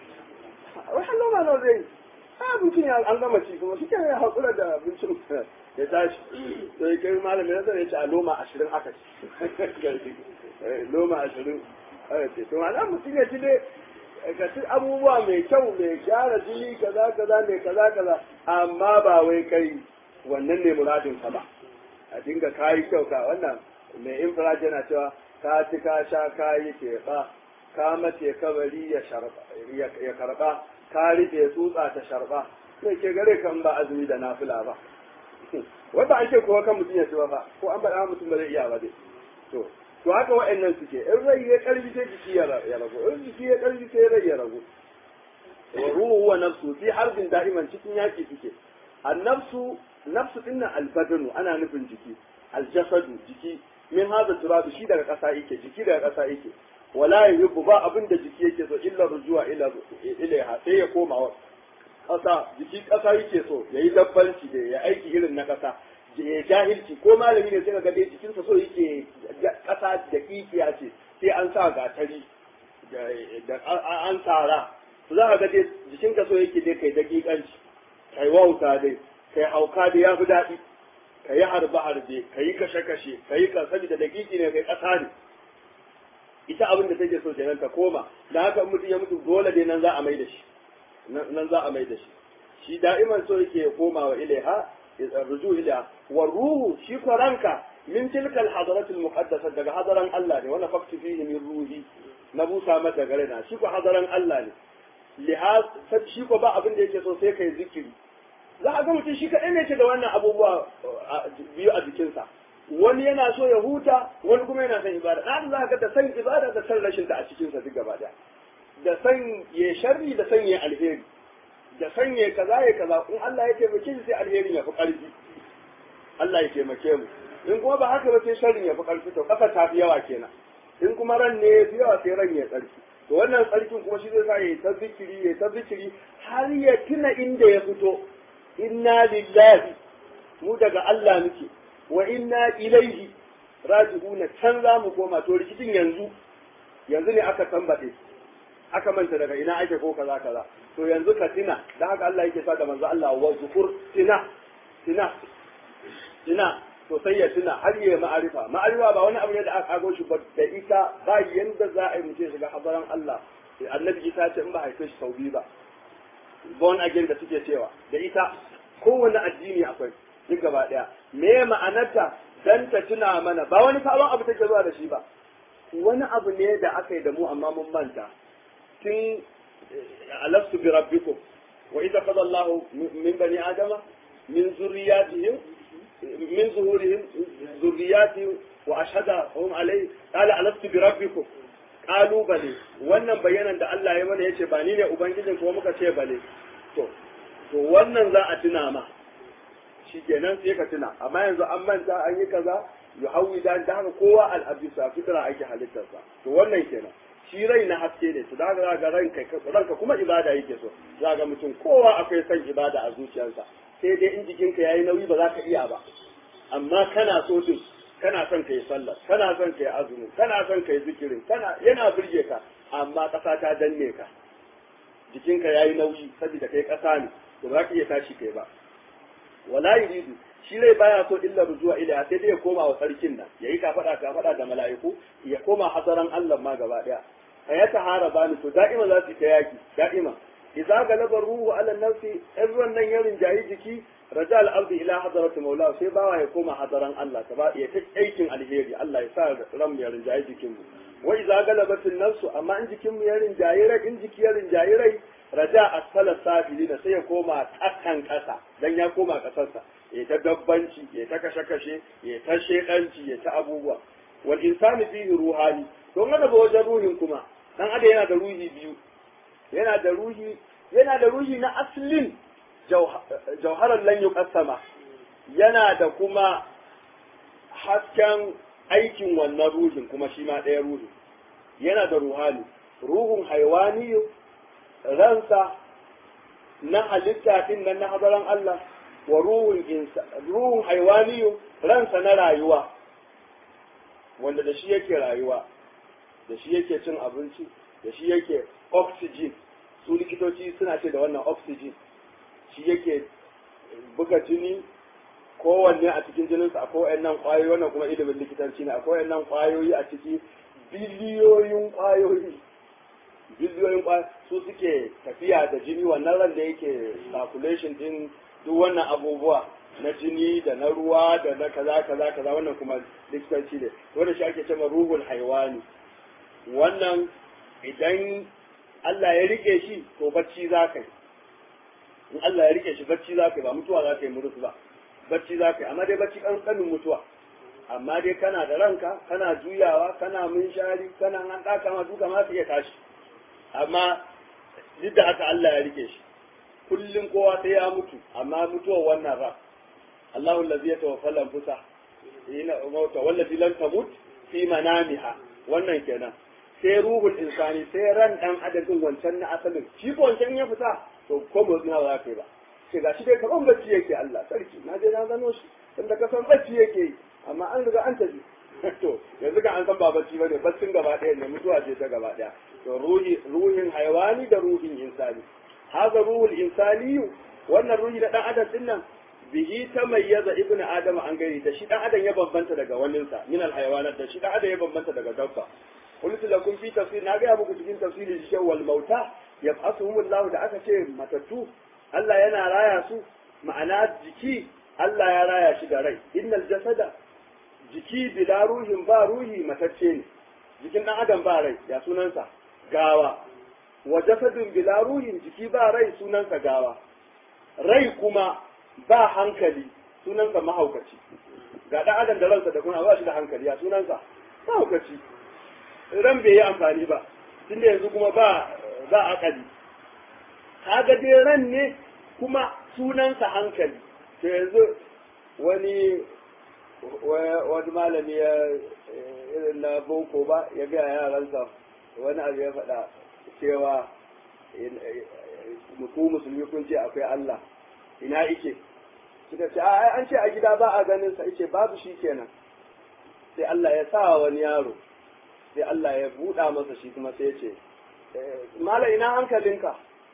wai hallo ma nawa zai yi a abincin ya an gama ci kuma shi ya haƙura da abincin ya tashi to ya kai malami na zai ce a loma ashirin aka ci loma ashirin aka ce to ma'ana mutum ya ci dai ka ci abubuwa mai kyau mai gyara jini kaza kaza mai kaza kaza amma ba wai kai wannan ne muradin ka ba a dinga kayi kyau ka wannan mai infrared yana cewa ka ci ka sha kayi keɓa ka mace kabari ya ya karba ka rufe tsutsa ta sharba sai ke gare kan ba azumi da nafila ba wanda an ce kowa kan mutum ya ci ba ko an faɗa mutum ba zai iya ba dai to to haka wa'annan suke in rai ya karbi sai jiki ya ragu in jiki ya karbi sai rai ya ragu wa ruhu wa nafsu fi harbin da'iman cikin yaki suke annafsu nafsu dinnan albadanu ana nufin jiki aljasadu jiki min hada turabi shi daga ƙasa yake jiki daga ƙasa yake wala yuhibbu ba abin da jiki yake so illa rujua ila ilaiha sai ya koma wa ƙasa jiki ƙasa yake so yayi dabbanci da ya aiki irin na ƙasa ya jahilci ko malami ne sai ka ga dai jikinsa so yake ƙasa da kikiya ce sai an sa gatari da an tsara to za ka ga dai jikinka so yake dai kai dakikanci kai wauta dai kai hauka dai ya fi daɗi kai harbe harbe kai kashe kashe kai ka saboda dakiki ne kai ƙasa ne ita abin da take so kenan ta koma da haka mutum ya mutu dole dai nan za a mai da shi nan za a mai da shi shi da'iman so yake ya koma wa ilaiha ruju ilaiha wa ruhu shi ko ranka min tilka al-hadarat al-muqaddasah daga hadaran Allah ne wala faktu fihi min ruhi na busa mata gare na shi ko hadaran Allah ne lihaz shi ko ba abin da yake so sai kai zikiri za a ga mutum shi kaɗai ne ce da wannan abubuwa biyu a jikinsa wani yana so ya huta wani kuma yana son ibada na za ka da san ibada da san rashin ta a cikin sa duk gaba daya da san ya sharri da san ya alheri da san ya kaza ya kaza in Allah ya taimake shi sai alheri ya fi ƙarfi Allah ya taimake mu in kuma ba haka ba sai sharrin ya fi ƙarfi to kafa ta fi yawa kenan in kuma ran ne ya fi yawa sai ran ya ƙarfi to wannan tsarkin kuma shi zai sa ya ta zikiri ya ta zikiri har ya tuna inda ya fito inna lillahi mu daga Allah muke wa inna ilaihi raji'una can za mu koma to rikicin yanzu yanzu ne aka tambaye aka manta daga ina ake ko kaza kaza to yanzu ka tina dan haka Allah yake sa da manzo Allah wa zukur tina tina tina to sai ya tina har ya ma'arifa ma'arifa ba wani abu ne da aka kago shi ba da ita ba yanda za a yi mutum shiga habaran Allah annabi Isa ce in ba haife shi sau biyu ba born again da suke cewa da ita kowane addini akwai duk gaba daya me ma'anarta dan ta tuna mana ba wani sabon abu take zuwa da shi ba wani abu ne da aka yi da mu amma mun manta tun alastu bi rabbikum wa idza qada Allahu min bani adama min zurriyatihim min zuhurihim zurriyatihim wa ashhadahum alayhi qala alastu bi rabbikum qalu bale wannan bayanan da Allah ya mana yace ba ni ne ubangijin kuma muka ce bale to to wannan za a tuna ma shi kenan sai ka tuna amma yanzu an manta an yi kaza ya hawi da da haka kowa al'abisa fitra ake halittarsa to wannan kenan shi rai na haske ne to da ga ranka ranka kuma ibada yake so za ga mutum kowa akwai son ibada a zuciyarsa sai dai in jikinka yayi nauyi ba za ka iya ba amma kana so din kana son kai sallah kana son kai azumi kana son kai zikirin kana yana burge ka amma kasa ta danne ka jikinka yayi nauyi saboda kai kasa ne to za ka iya tashi kai ba wala yuridu shi rai baya so illa rujuwa ila sai dai ya koma wa sarkin nan yayi ka fada ka fada da mala'iku ya koma hadaran Allah ma gaba daya ayata haraba ni to da'ima za su ta yaki da'ima idza galaba ruhu ala nafsi irran nan yarin jayi jiki raja al-ardi ila hadarati maula sai bawa ya koma hadaran Allah ta ba ya ta aikin alheri Allah ya sa ran ya rinjayi jikin mu wa idza galabat an-nafsu amma in jikin mu ya rinjayi rai in jiki ya rinjayi rai raja asfala sabilina sai ya koma kasan kasa dan ya koma kasarsa ya ta dabbanci ya ta kashe kashe ya ta shedanci ya ta abubuwa wal insani fihi ruhani to ngada ba wajen ruhin kuma dan ada yana da ruhi biyu yana da ruhi yana da ruhi na aslin jauharan lan yuqassama yana da kuma hasken aikin wannan ruhin kuma shi ma ɗaya ruhi yana da ruhani ruhun haiwani ransa na halitta din nan na hadaran Allah wa ruhun insa ruhun haiwani ransa na rayuwa wanda da shi yake rayuwa da shi yake cin abinci da shi yake oxygen su likitoci suna ce da wannan oxygen shi yake buga jini kowanne a cikin jininsa akwai wayannan kwayoyi wannan kuma ilimin likitanci ne akwai wayannan kwayoyi a ciki biliyoyin kwayoyi biliyoyin kwayoyi su suke tafiya da jini wannan ran da yake circulation din duk wannan abubuwa na jini da na ruwa da na kaza kaza kaza wannan kuma likitanci ne wanda shi ake cewa ruhul haiwani wannan idan Allah ya rike shi to bacci za ka yi in Allah ya rike shi bacci za ka yi ba mutuwa za ka yi murusu ba bacci za ka yi amma dai bacci ƙanƙanin mutuwa amma dai kana da ranka kana juyawa kana munshari kana an ɗaka ma duka ma su iya tashi amma duk da haka Allah ya rike shi kullum kowa sai ya mutu amma mutuwar wannan ran Allahu allazi yatawaffa al-anfusa ina mauta wallazi lam tamut fi manamiha wannan kenan sai ruhul insani sai ran dan adadin wancan na asalin shi ko wancan ya fita to ko motsi na za ka yi ba sai gashi dai kaman bacci yake Allah sarki na je na gano shi tunda ka san bacci yake yi amma an riga an tafi to yanzu kan an san ba bacci bane baccin gaba ɗaya ne mutuwa ce ta gaba ɗaya to ruhi ruhin hayawani da ruhin insani haka ruhul insani wannan ruhi na dan adam din nan bihi tamayyaza ibnu adam an gari da shi dan adam ya bambanta daga waninsa min al hayawanat da shi dan adam ya bambanta daga dabba قلت لكم في تفسير ناقي أبوك تجين تفسير الشيء والموتى يبعثهم الله da aka ce matattu Allah yana raya su ma'ana jiki Allah ya raya shi da rai innal jasada jiki bila ruhin ba ruhi matacce ne jikin dan adam ba rai ya sunansa gawa wa jasadun bila ruhin jiki ba rai sunansa gawa rai kuma ba hankali sunansa mahaukaci ga dan adam da ransa da kuma ba shi da hankali ya sunansa mahaukaci ran bai yi amfani ba tunda yanzu kuma ba ba akali kaga dai ran ne kuma sunansa hankali to yanzu wani wani malami ya irin na boko ba ya ga yaransa wani abu ya faɗa cewa ku musulmi kun ce akwai Allah ina ike suka ce ai an ce a gida ba a ganin sa yace babu shi kenan sai Allah ya sa wani yaro sai Allah ya buɗa masa shi kuma sai ya ce mala ina hankalinka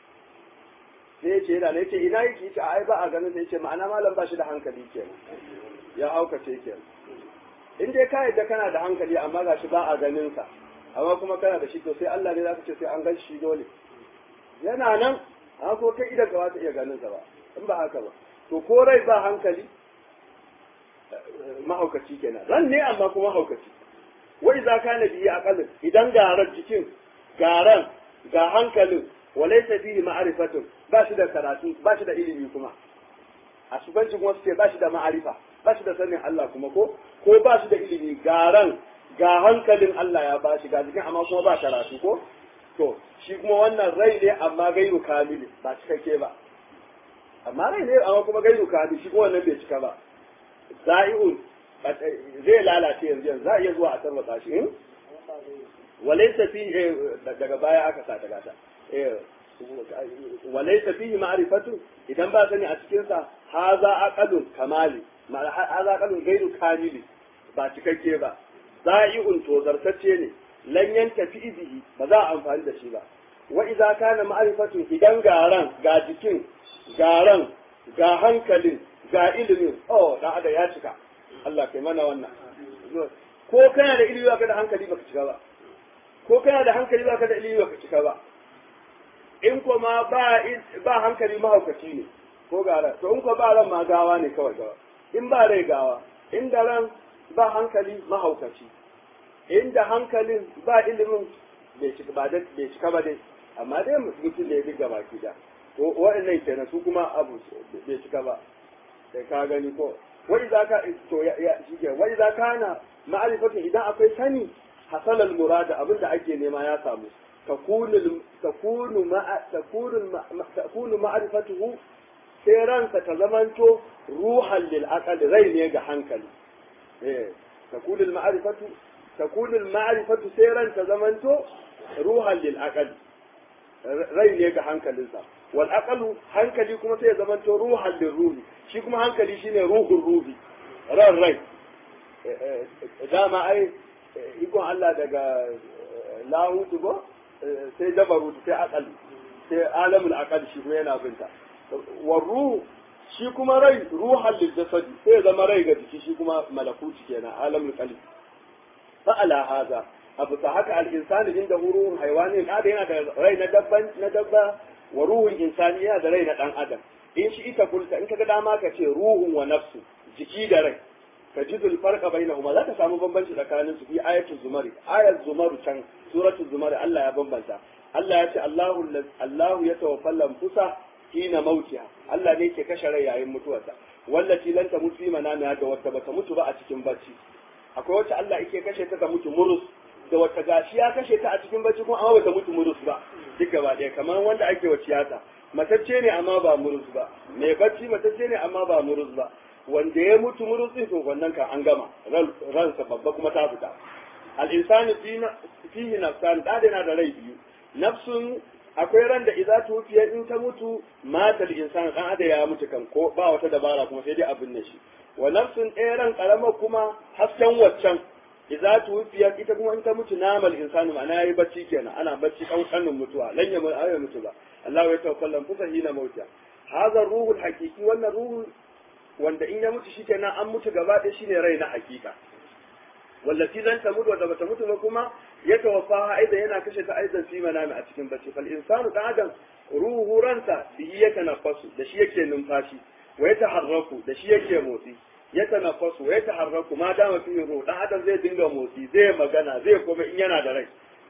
sai ya ce yana ne ce ina yake yace ai ba a ganin sai ya ce ma'ana malam ba shi da hankali kenan ya haukace kenan in dai ka yadda kana da hankali amma ga shi ba a ganin sa amma kuma kana da shi to sai Allah ne zaka ce sai an gan shi dole yana nan amma ko kai idan ka ba ta iya ganin sa ba in ba haka ba to ko rai ba hankali mahaukaci kenan ran ne amma kuma mahaukaci wai za ka nabi a kalin idan garan jikin garan ga hankalin walaysa bihi ma'rifatun ba shi da karatu ba shi da ilimi kuma a shugabancin wasu ce ba shi da ma'arifa ba shi da sanin Allah kuma ko ko ba shi da ilimi garan ga hankalin Allah ya ba shi ga jikin amma kuma ba karatu ko to shi kuma wannan rai ne amma gairu kamili ba cikakke ba amma rai ne amma kuma gairu kamili shi kuma wannan bai cika ba za'i'un zai lalace yanzu yanzu za a iya zuwa a tarwatsa shi in walaysa fi daga baya aka sa daga ta walaysa fihi ma'rifatu idan ba sani a cikin sa haza aqalun kamali haza aqalun gairu kamili ba cikakke ba za'i'un to zartacce ne lan yanta fi bihi ba za a amfani da shi ba wa idza kana ma'rifatu idan garan ga jikin garan ga hankalin ga ilimin oh da ada ya cika Allah kai mana wannan ko kana da ilimi baka da hankali baka cika ba ko kana da hankali baka da ilimi baka cika ba in kuma ba ba hankali mahaukaci ne ko gara to in ko ba ran ma gawa ne kawai gawa in ba rai gawa in da ran ba hankali mahaukaci in da hankalin ba ilimin bai cika ba bai cika ba dai amma dai mutum da ya diga baki da to wa'annan kenan su kuma abu bai cika ba sai ka gani ko wai za ka to ya shige wai za ka na ma'arifatu idan akwai sani hasalal murada abinda ake nema ya samu takunu takunu ma takunu takunu ma'rifatuhu sai ranka ta zamanto ruhan lil aqal rai ne ga hankali eh takunu al ma'rifatu takunu al ma'rifatu sai ran ta zamanto ruhan lil aqal rai ne ga hankalinsa wal aqalu hankali kuma sai ya zamanto ruhan lil ruhi shi kuma hankali shine ruhun ruhi ran rai dama ai ikon Allah daga lahutu ba sai jabarutu sai akal sai alamul akal shi kuma yana binta wa ruhu shi kuma rai ruhan lil jasadi sai zama rai ga jiki shi kuma malakuti kenan alamul qalbi fa ala hada abu ta haka al insani inda ruhun haywani kada yana da rai na dabban na dabba wa ruhun insani yana da rai na dan adam in shi ita kulta in kaga dama ka ce ruhun wa nafsu jiki da rai ka ji zulfarka bainahuma za ka samu bambanci tsakanin su fi ayatul zumari ayat zumaru can suratul zumari Allah ya bambanta Allah ya ce Allahu Allahu ya tawaffal anfusa hina mautiha Allah ne ke kashe rai yayin mutuwarsa wallati lan tamut fi manamiha da wata bata mutu ba a cikin bacci akwai wacce Allah yake kashe ta ta mutu murus da wata gashi ya kashe ta a cikin bacci kuma amma bata mutu murus ba duk gaba ɗaya kamar wanda ake wa tiyata matacce ne amma ba murus ba mai bacci matacce ne amma ba murus ba wanda ya mutu murutsin to wannan kan an gama ransa babba kuma ta fita al-insani fihi nafsan da yana da rai biyu nafsun akwai ran da idza tufiya in ta mutu mata al-insan dan ada ya mutu kan ko ba wata dabara kuma sai dai abin ne shi wa nafsun ɗaya ran karama kuma hasken waccan idza tufiya ita kuma in ta mutu namal insani ma'ana yayi bacci kenan ana bacci kan kannin mutuwa lan ya mutu ba Allah ya tawaffa fusa hina mauta hadha ruhul haqiqi wannan ruhul wanda in ya mutu shi kenan an mutu gaba ɗaya shine rai na hakika wallati zan ta mutu wanda bata mutu ba kuma ya tawaffa aidan yana kashe ta aidan fi manami a cikin bacci fal insanu dan adam ruhu ransa bihi yake nafasu da shi yake numfashi wa ya taharraku da shi yake motsi ya tanaffasu wa ya taharraku ma dama fi ruhu dan adam zai dinga motsi zai magana zai kuma in yana da rai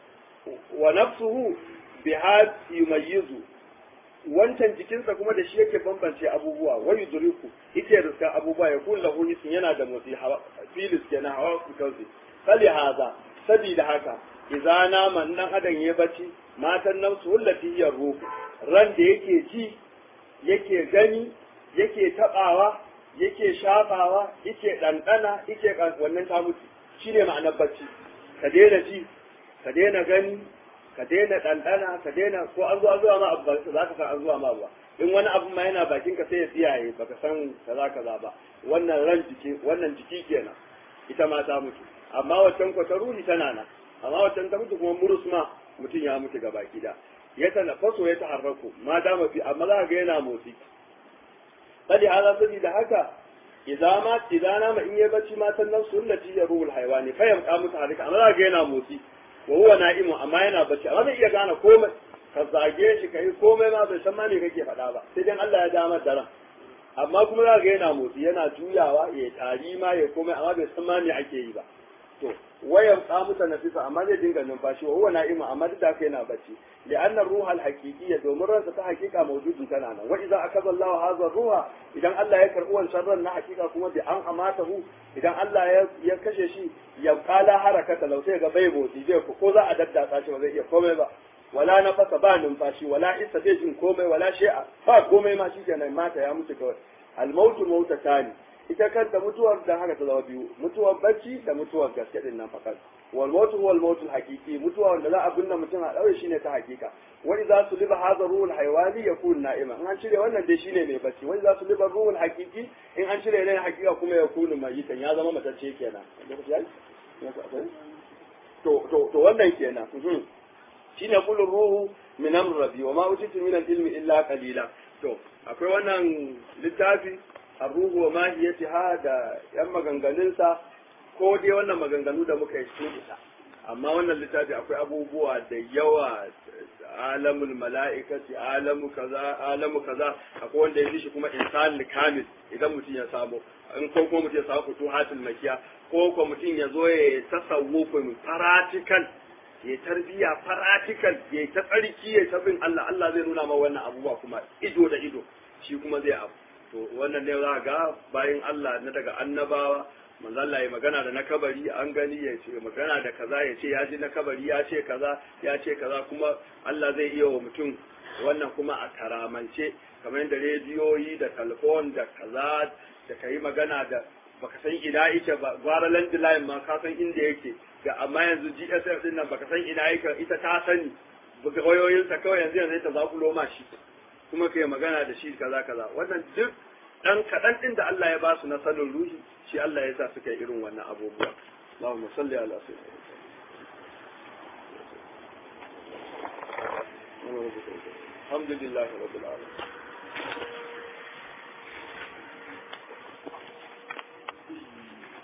wa nafsuhu bihad yumayyizu wancan jikinsa kuma da shi yake bambance abubuwa wa yudriku yake riska abubuwa ya kullu lahu ism yana da motsi hawa filis kenan hawa kausi fali haza sabida haka idza nama nan adam ya bacci matan nafsu allati hiya ruhu ran da yake ji yake gani yake tabawa yake shafawa yake dandana yake wannan ta mutu shine ma'anar bacci ka daina ji ka daina gani ka daina ɗanɗana ka daina ko an zuwa zuwa ma abu ba za ka san an zuwa ma ba in wani abu ma yana bakin ka sai ya tsiyaye baka san kaza kaza ba wannan ran jiki wannan jiki kenan ita ma ta mutu amma wancan ko ta ruhi tana nan amma wancan ta mutu kuma murus ma mutum ya mutu gaba da ya tanafaso ya taharraku ma dama fi amma za ga yana motsi fali hada sabida haka idan ma idan ma in ya bacci matan nan sunnati ya ruhul haywani fa yamqa mutu harika amma za ga yana motsi wa huwa na'imu amma yana bacci amma bai iya gane komai ka zage shi kai komai ma bai san ma me kake faɗa ba sai dan Allah ya dama da ran amma kuma za ga yana motsi yana juyawa ya tari ma ya komai amma bai san ma me ake yi ba to wayan qamusa nafisa amma zai dinga numfashi wa huwa na'imu amma duk da haka yana bacci li'anna ruhal haqiqiyya domin ransa ta haqiqa mawjudun tana nan wa idza akaza Allahu hadha ruha idan Allah ya karbi wancan ran na haqiqa kuma bi an amatahu idan Allah ya kashe shi ya kala harakata lau sai ga bai motsi zai ko za a daddasa shi ba zai iya komai ba wala nafasa ba numfashi wala isa bai jin komai wala shay'a ba komai ma shikenan mata ya mutu kawai al-mautu mautatani ita kanta mutuwar da haka ta zama biyu mutuwar bacci da mutuwar gaske din nan fakat wal mautu huwa al mautu al haqiqi mutuwa wanda za a binne mutum a daure shine ta hakika wa idza suliba hadha ruhul haywani yakun na'ima in an cire wannan dai shine mai bacci wa idza suliba ruhul haqiqi in an cire ne hakika kuma yakunu mayitan ya zama matacce kenan to to to wannan kenan shine kullu ruhu min amri rabbi wa ma utitu min al ilmi illa qalila to akwai wannan littafi arruhu wa mahiyatiha da yan maganganunsa ko dai wannan maganganu da muka yi cikin ita amma wannan littafi akwai abubuwa da yawa alamul mala'ikati alamu kaza alamu kaza akwai wanda ya shi kuma insan kamil idan mutum ya samu in ko kuma mutum ya samu futuhatul makiya ko ko mutum ya zo ya tasawufin practical ya tarbiya practical ya ta tsarki ya ta bin Allah Allah zai nuna ma wannan abubuwa kuma ido da ido shi kuma zai abu to wannan ne za ga bayan Allah na daga annabawa manzo Allah ya magana da na kabari an gani ya ce magana da kaza ya ce ya ji na kabari ya ce kaza ya ce kaza kuma Allah zai iya wa mutum wannan kuma a karamance kamar yadda rediyoyi da telefon da kaza da kai magana da baka san ina yake ba gwara landline ma ka san inda yake ga amma yanzu G S M din nan baka san ina yake ita ta sani buga wayoyinsa kawai yanzu yanzu ta zakulo ma shi kuma kai magana da shi kaza kaza wannan duk dan kadan din da Allah ya ba su na sanin ruhi shi Allah ya sa suka yi irin wannan abubuwa اللهم صل على سيدنا محمد. الحمد لله رب العالمين.